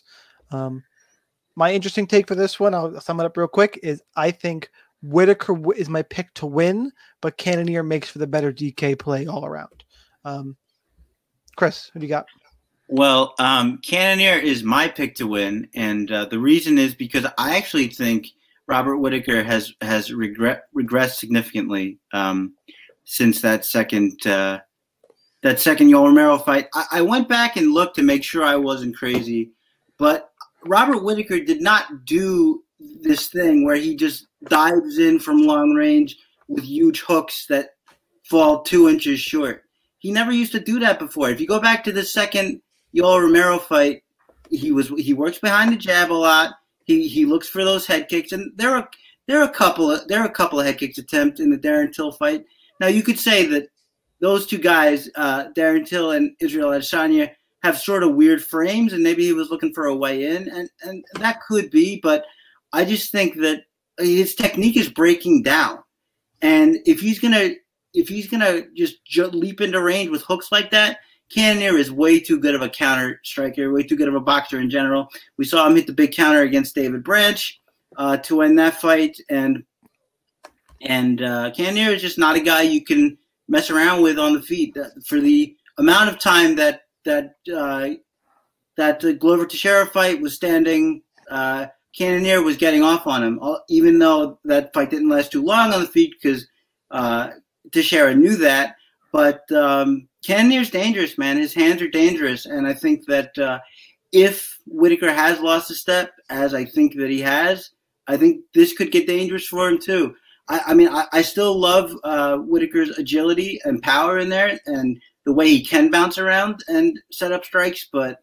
My interesting take for this one, I'll sum it up real quick, is I think Whittaker is my pick to win, but Cannonier makes for the better DK play all around. Chris, who do you got? Well, Cannonier is my pick to win, and the reason is because I actually think Robert Whittaker has regressed significantly since that second Yoel Romero fight. I went back and looked to make sure I wasn't crazy, but Robert Whittaker did not do this thing where he just dives in from long range with huge hooks that fall 2 inches short. He never used to do that before. If you go back to the second Yoel Romero fight, he works behind the jab a lot. He looks for those head kicks, and there are a couple of head kicks attempts in the Darren Till fight. Now you could say that those two guys, Darren Till and Israel Adesanya, have sort of weird frames, and maybe he was looking for a way in, and that could be. But I just think that his technique is breaking down, and if he's gonna just leap into range with hooks like that, Cannonier is way too good of a counter striker, way too good of a boxer in general. We saw him hit the big counter against David Branch to win that fight, and Cannonier is just not a guy you can mess around with on the feet. For the amount of time that the Glover Teixeira fight was standing, Cannonier was getting off on him, even though that fight didn't last too long on the feet because Teixeira knew that. But Cannonier's dangerous, man. His hands are dangerous, and I think that if Whittaker has lost a step, as I think that he has, I think this could get dangerous for him too. I still love Whittaker's agility and power in there, and the way he can bounce around and set up strikes. But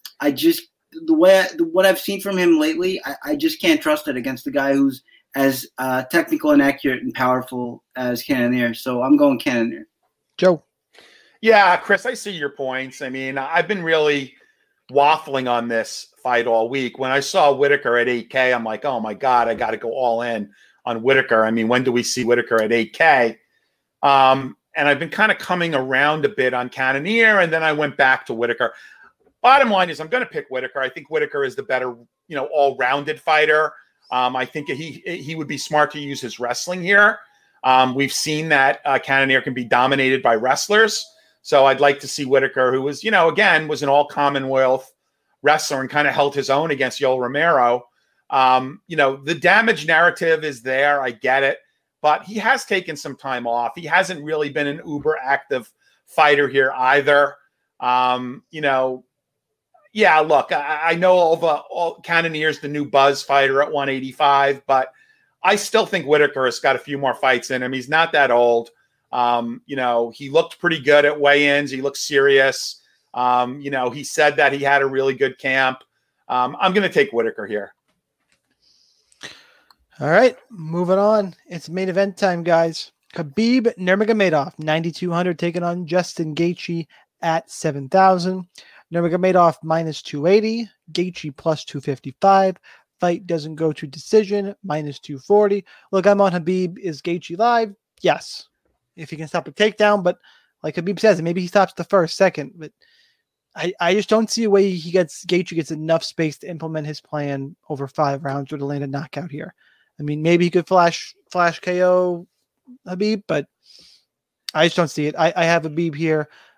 what I've seen from him lately, I just can't trust it against the guy who's as technical and accurate and powerful as Cannonier. So I'm going Cannonier. Joe. Yeah, Chris, I see your points. I mean, I've been really waffling on this fight all week. When I saw Whittaker at 8K, I'm like, oh my God, I got to go all in on Whittaker. I mean, when do we see Whittaker at 8K? And I've been kind of coming around a bit on Cannonier, and then I went back to Whittaker. Bottom line is I'm going to pick Whittaker. I think Whittaker is the better, all-rounded fighter. I think he would be smart to use his wrestling here. We've seen that Cannonier can be dominated by wrestlers. So I'd like to see Whittaker, who was, again, was an all-Commonwealth wrestler and kind of held his own against Yoel Romero. The damage narrative is there. I get it. But he has taken some time off. He hasn't really been an uber active fighter here either. Yeah, look, I know all Cannonier's the new buzz fighter at 185, but I still think Whittaker has got a few more fights in him. He's not that old. He looked pretty good at weigh-ins. He looked serious. He said that he had a really good camp. I'm going to take Whittaker here. All right, moving on. It's main event time, guys. Khabib Nurmagomedov, 9,200, taking on Justin Gaethje at 7,000. Nurmagomedov -280, Gaethje +255. Fight doesn't go to decision, -240. Look, I'm on Khabib. Is Gaethje live? Yes. If he can stop a takedown, but like Khabib says, maybe he stops the first, second. But I just don't see a way Gaethje gets enough space to implement his plan over 5 rounds or to land a knockout here. I mean, maybe he could flash KO Khabib, but I just don't see it. I have Khabib here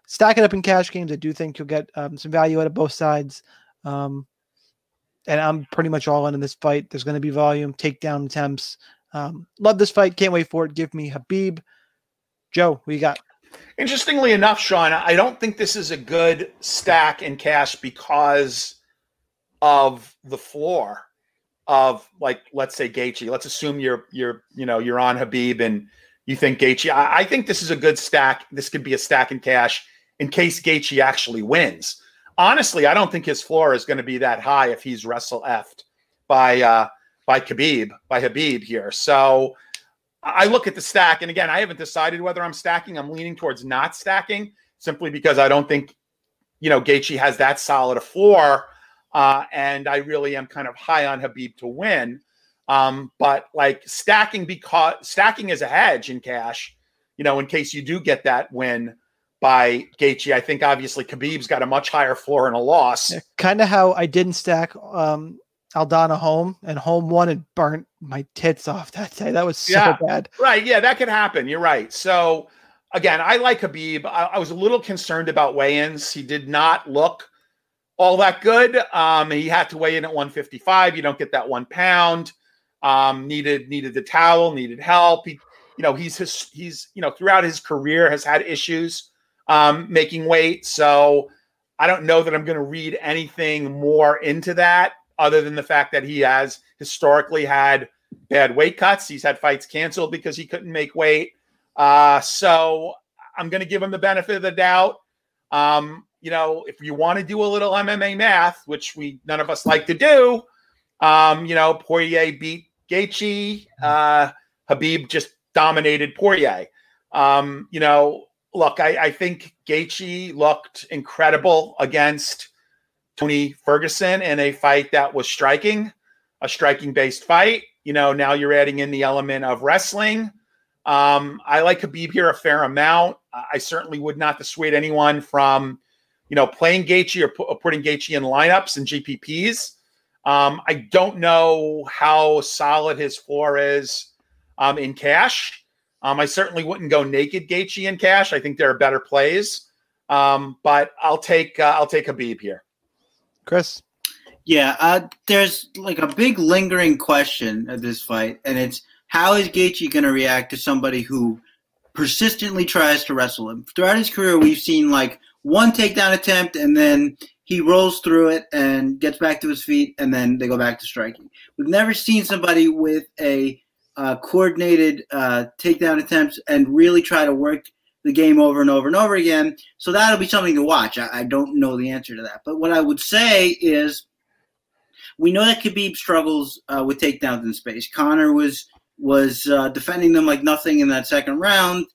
stack it up in cash games. I do think you'll get some value out of both sides. And I'm pretty much all in this fight. There's going to be volume, takedown attempts. Love this fight. Can't wait for it. Give me Khabib. Joe, what you got? Interestingly enough, Sean, I don't think this is a good stack in cash because of the floor of, like, let's say Gaethje. Let's assume you're on Khabib and you think Gaethje. I think this is a good stack. This could be a stack in cash in case Gaethje actually wins. Honestly, I don't think his floor is going to be that high if he's wrestle-effed by Khabib here. So I look at the stack, and again, I haven't decided whether I'm stacking. I'm leaning towards not stacking simply because I don't think, Gaethje has that solid a floor, and I really am kind of high on Khabib to win. But like stacking is a hedge in cash, in case you do get that win by Gaethje. I think obviously Khabib's got a much higher floor in a loss. Yeah, kind of how I didn't stack Aldana home won and burnt my tits off that day. That was so bad. Right. Yeah, that could happen. You're right. So again, I like Khabib. I was a little concerned about weigh-ins. He did not look all that good. He had to weigh in at 155. You don't get that 1 pound. Needed the towel, needed help. He's throughout his career has had issues making weight. So I don't know that I'm going to read anything more into that other than the fact that he has historically had bad weight cuts. He's had fights canceled because he couldn't make weight. So I'm going to give him the benefit of the doubt. If you want to do a little MMA math, which none of us like to do, Poirier beat Gaethje. Khabib just dominated Poirier. Look, I think Gaethje looked incredible against Tony Ferguson in a fight that was a striking-based fight. Now you're adding in the element of wrestling. I like Khabib here a fair amount. I certainly would not dissuade anyone from, playing Gaethje or putting Gaethje in lineups and GPPs. I don't know how solid his floor is in cash. I certainly wouldn't go naked Gaethje in cash. I think there are better plays, but I'll take Khabib here. Chris? Yeah, there's like a big lingering question at this fight, and it's how is Gaethje going to react to somebody who persistently tries to wrestle him? Throughout his career, we've seen like one takedown attempt, and then he rolls through it and gets back to his feet, and then they go back to striking. We've never seen somebody with a coordinated takedown attempts and really try to work the game over and over and over again. So that'll be something to watch. I don't know the answer to that. But what I would say is we know that Khabib struggles with takedowns in space. Conor was defending them like nothing in that second round.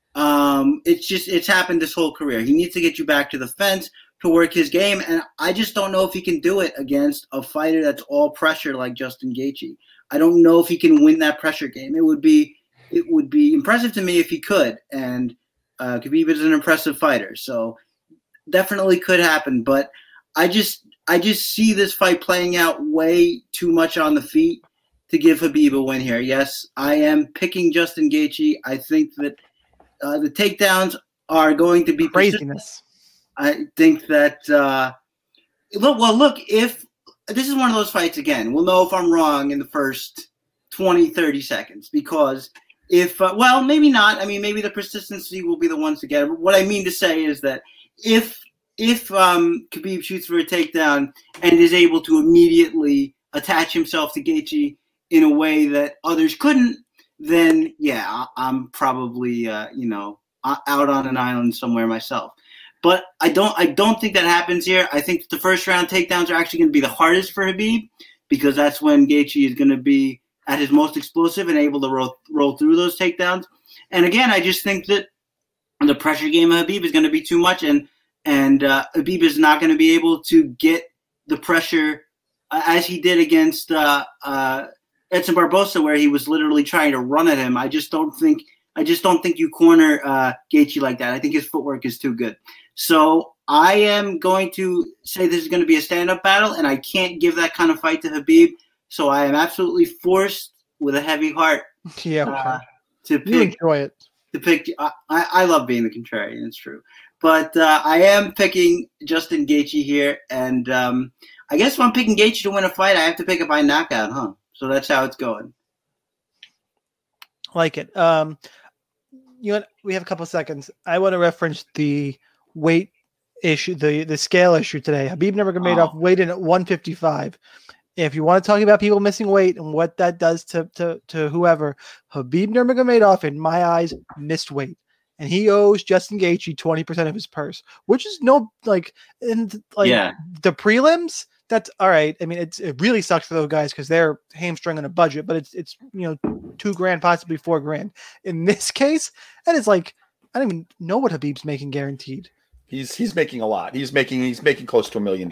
It's happened this whole career. He needs to get you back to the fence to work his game, and I just don't know if he can do it against a fighter that's all pressure like Justin Gaethje. I don't know if he can win that pressure game. It would be impressive to me if he could, and Khabib is an impressive fighter, so definitely could happen. But I just see this fight playing out way too much on the feet to give Khabib a win here. Yes, I am picking Justin Gaethje. I think that the takedowns are going to be craziness. I think that look, if this is one of those fights again, we'll know if I'm wrong in the first 20, 30 seconds because if maybe not. I mean, maybe the persistency will be the ones to get it. But what I mean to say is that if Khabib shoots for a takedown and is able to immediately attach himself to Gaethje in a way that others couldn't, then yeah, I'm probably out on an island somewhere myself. But I don't think that happens here. I think the first round takedowns are actually going to be the hardest for Khabib because that's when Gaethje is going to be at his most explosive and able to roll through those takedowns. And again, I just think that the pressure game of Khabib is going to be too much, and Khabib is not going to be able to get the pressure as he did against Edson Barbosa, where he was literally trying to run at him. I just don't think you corner Gaethje like that. I think his footwork is too good. So I am going to say this is going to be a stand-up battle, and I can't give that kind of fight to Khabib. So I am absolutely forced, with a heavy heart, to pick. You enjoy it. To pick. I love being the contrarian. It's true, But I am picking Justin Gaethje here, and I guess if I'm picking Gaethje to win a fight, I have to pick it by knockout, huh? So that's how it's going. Like it. You know what? We have a couple seconds. I want to reference the weight issue, the scale issue today. Habib Nurmagomedov weighed in at 155. If you want to talk about people missing weight and what that does to whoever, Habib Nurmagomedov, in my eyes, missed weight. And he owes Justin Gaethje 20% of his purse, which is the prelims. That's all right. I mean, it really sucks for those guys because they're hamstring on a budget, but it's $2,000, possibly $4,000. In this case, and it's like I don't even know what Habib's making guaranteed. He's making a lot. He's making close to $1 million.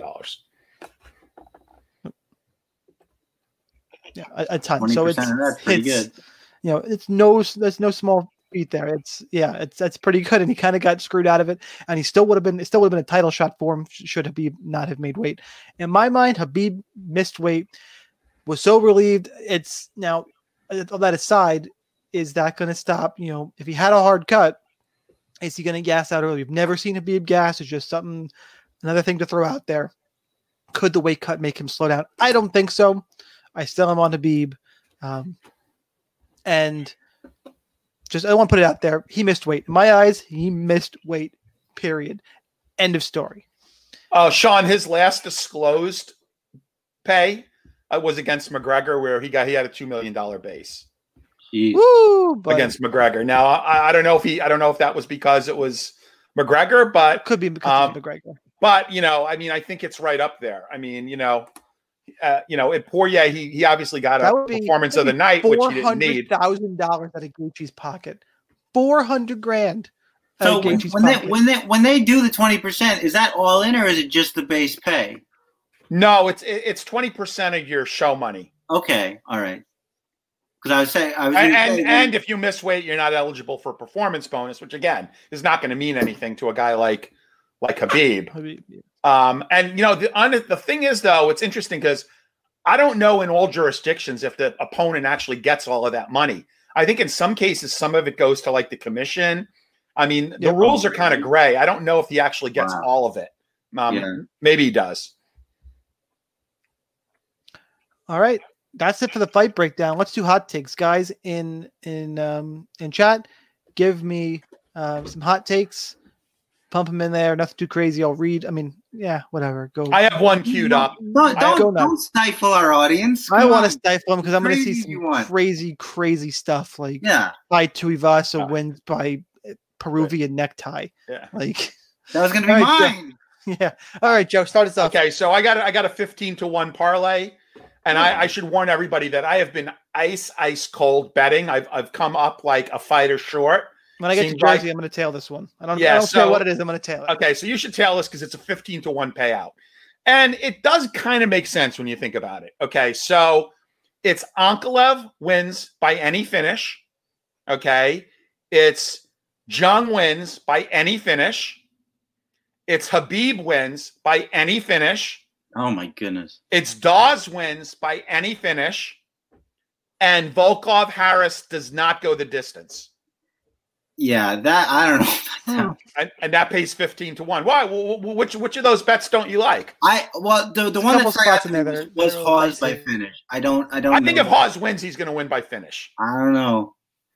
Yeah, a ton. 20% So of that's pretty good. There's no small feat there. That's pretty good, and he kind of got screwed out of it. And it still would have been a title shot for him should Habib not have made weight. In my mind, Habib missed weight, was so relieved. It's now, all that aside, is that going to stop? If he had a hard cut, is he going to gas out early? We've never seen Habib gas. It's just another thing to throw out there. Could the weight cut make him slow down? I don't think so. I still am on Habib. And just, I want to put it out there. He missed weight. In my eyes, he missed weight, period. End of story. Sean, his last disclosed pay was against McGregor, where he had a $2 million base. Woo, against McGregor. Now, I don't know if that was because it was McGregor, but it could be because of McGregor. But I think it's right up there. At Poirier, he obviously got a performance of the night, which he didn't need. $400,000 out of Gaethje's pocket. $400,000. So when they do the 20%, is that all in or is it just the base pay? No, it's 20% of your show money. Okay, all right. Because and if you miss weight, you're not eligible for a performance bonus, which again is not going to mean anything to a guy like Habib. And the thing is, though, it's interesting because I don't know in all jurisdictions if the opponent actually gets all of that money. I think in some cases, some of it goes to like the commission. I mean, the rules are kind of gray. I don't know if he actually gets all of it. Maybe he does. All right. That's it for the fight breakdown. Let's do hot takes, guys. In chat, give me some hot takes. Pump them in there. Nothing too crazy. I'll read. I mean, whatever. Go. I have one queued up. Don't stifle our audience. I want to stifle them because I'm going to see some crazy stuff like by Tuivasa wins by Peruvian necktie. Yeah, like that was going to be mine. Yeah. All right, Joe. Start us off. Okay, so I got a 15-1 parlay. And I should warn everybody that I have been ice cold betting. I've come up like a fighter short. When I get to Jersey, I'm going to tail this one. I don't care what it is. I'm going to tail it. Okay, so you should tail this because it's a 15-1 payout. And it does kind of make sense when you think about it. Okay, so it's Ankalaev wins by any finish. Okay, it's Jung wins by any finish. It's Habib wins by any finish. Oh my goodness. It's Dawes wins by any finish, and Volkov Harris does not go the distance. Yeah, that I don't know. And that pays 15-1. Why? Which of those bets don't you like? The one that's spots in there was Hawes by finish. I think if Hawes wins, he's going to win by finish. I don't know.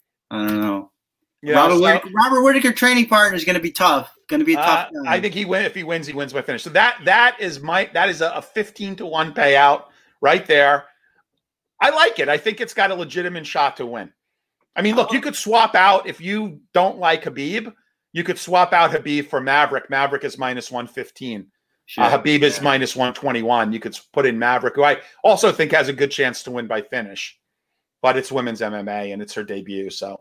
Robert Whittaker training partner is going to be tough. Going to be a tough. I think if he wins, he wins by finish. So that is a 15-1 payout right there. I like it. I think it's got a legitimate shot to win. I mean, look, you could swap out if you don't like Habib. You could swap out Habib for Maverick. Maverick is -115. Sure, Habib is -121. You could put in Maverick, who I also think has a good chance to win by finish, but it's women's MMA and it's her debut. So.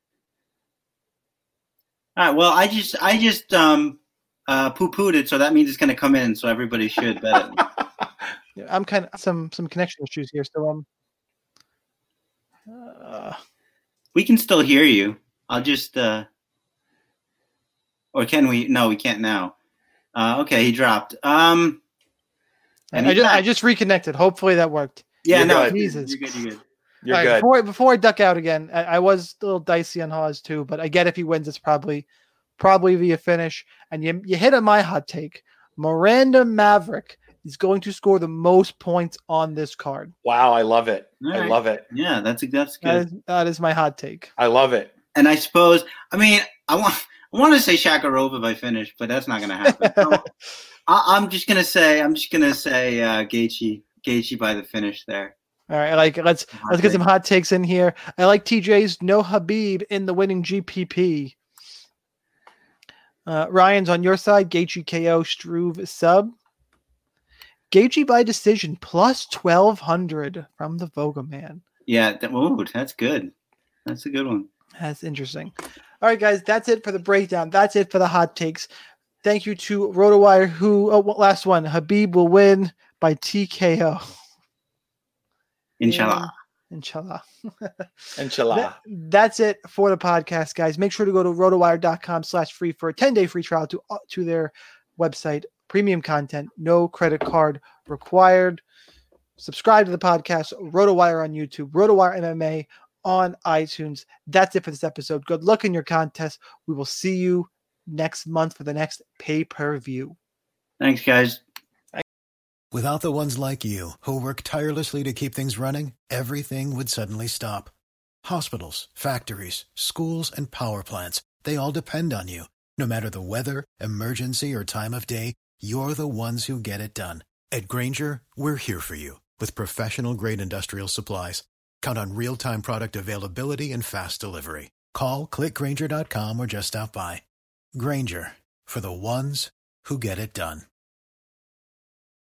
All right. Well, I just poo-pooed it, so that means it's going to come in. So everybody should bet it. Yeah, I'm kind of some connection issues here. So we can still hear you. I'll just or can we? No, we can't now. Okay, he dropped. I just reconnected. Hopefully that worked. Yeah, no, Jesus. You're good. You're good. Before I duck out again, I was a little dicey on Hawes too, but I get if he wins, it's probably probably via finish. And you hit on my hot take. Miranda Maverick is going to score the most points on this card. Wow, I love it. All I right. love it. Yeah, that's good. That is my hot take. I love it. And I suppose, I want to say Shakarova by finish, but that's not going to happen. So I'm just going to say Gaethje by the finish there. All right, let's get some hot takes in here. I like TJ's no Habib in the winning GPP. Ryan's on your side. Gaethje KO, Struve sub. Gaethje by decision plus 1,200 from the Voga man. Yeah, that's good. That's a good one. That's interesting. All right, guys, that's it for the breakdown. That's it for the hot takes. Thank you to RotoWire, last one. Habib will win by TKO. Inshallah. Inshallah. Inshallah. That's it for the podcast, guys. Make sure to go to rotowire.com/free for a 10-day free trial to their website. Premium content, no credit card required. Subscribe to the podcast, RotoWire on YouTube, RotoWire MMA on iTunes. That's it for this episode. Good luck in your contest. We will see you next month for the next pay-per-view. Thanks, guys. Without the ones like you, who work tirelessly to keep things running, everything would suddenly stop. Hospitals, factories, schools, and power plants, they all depend on you. No matter the weather, emergency, or time of day, you're the ones who get it done. At Grainger, we're here for you with professional-grade industrial supplies. Count on real-time product availability and fast delivery. Call, click Grainger.com, or just stop by. Grainger, for the ones who get it done.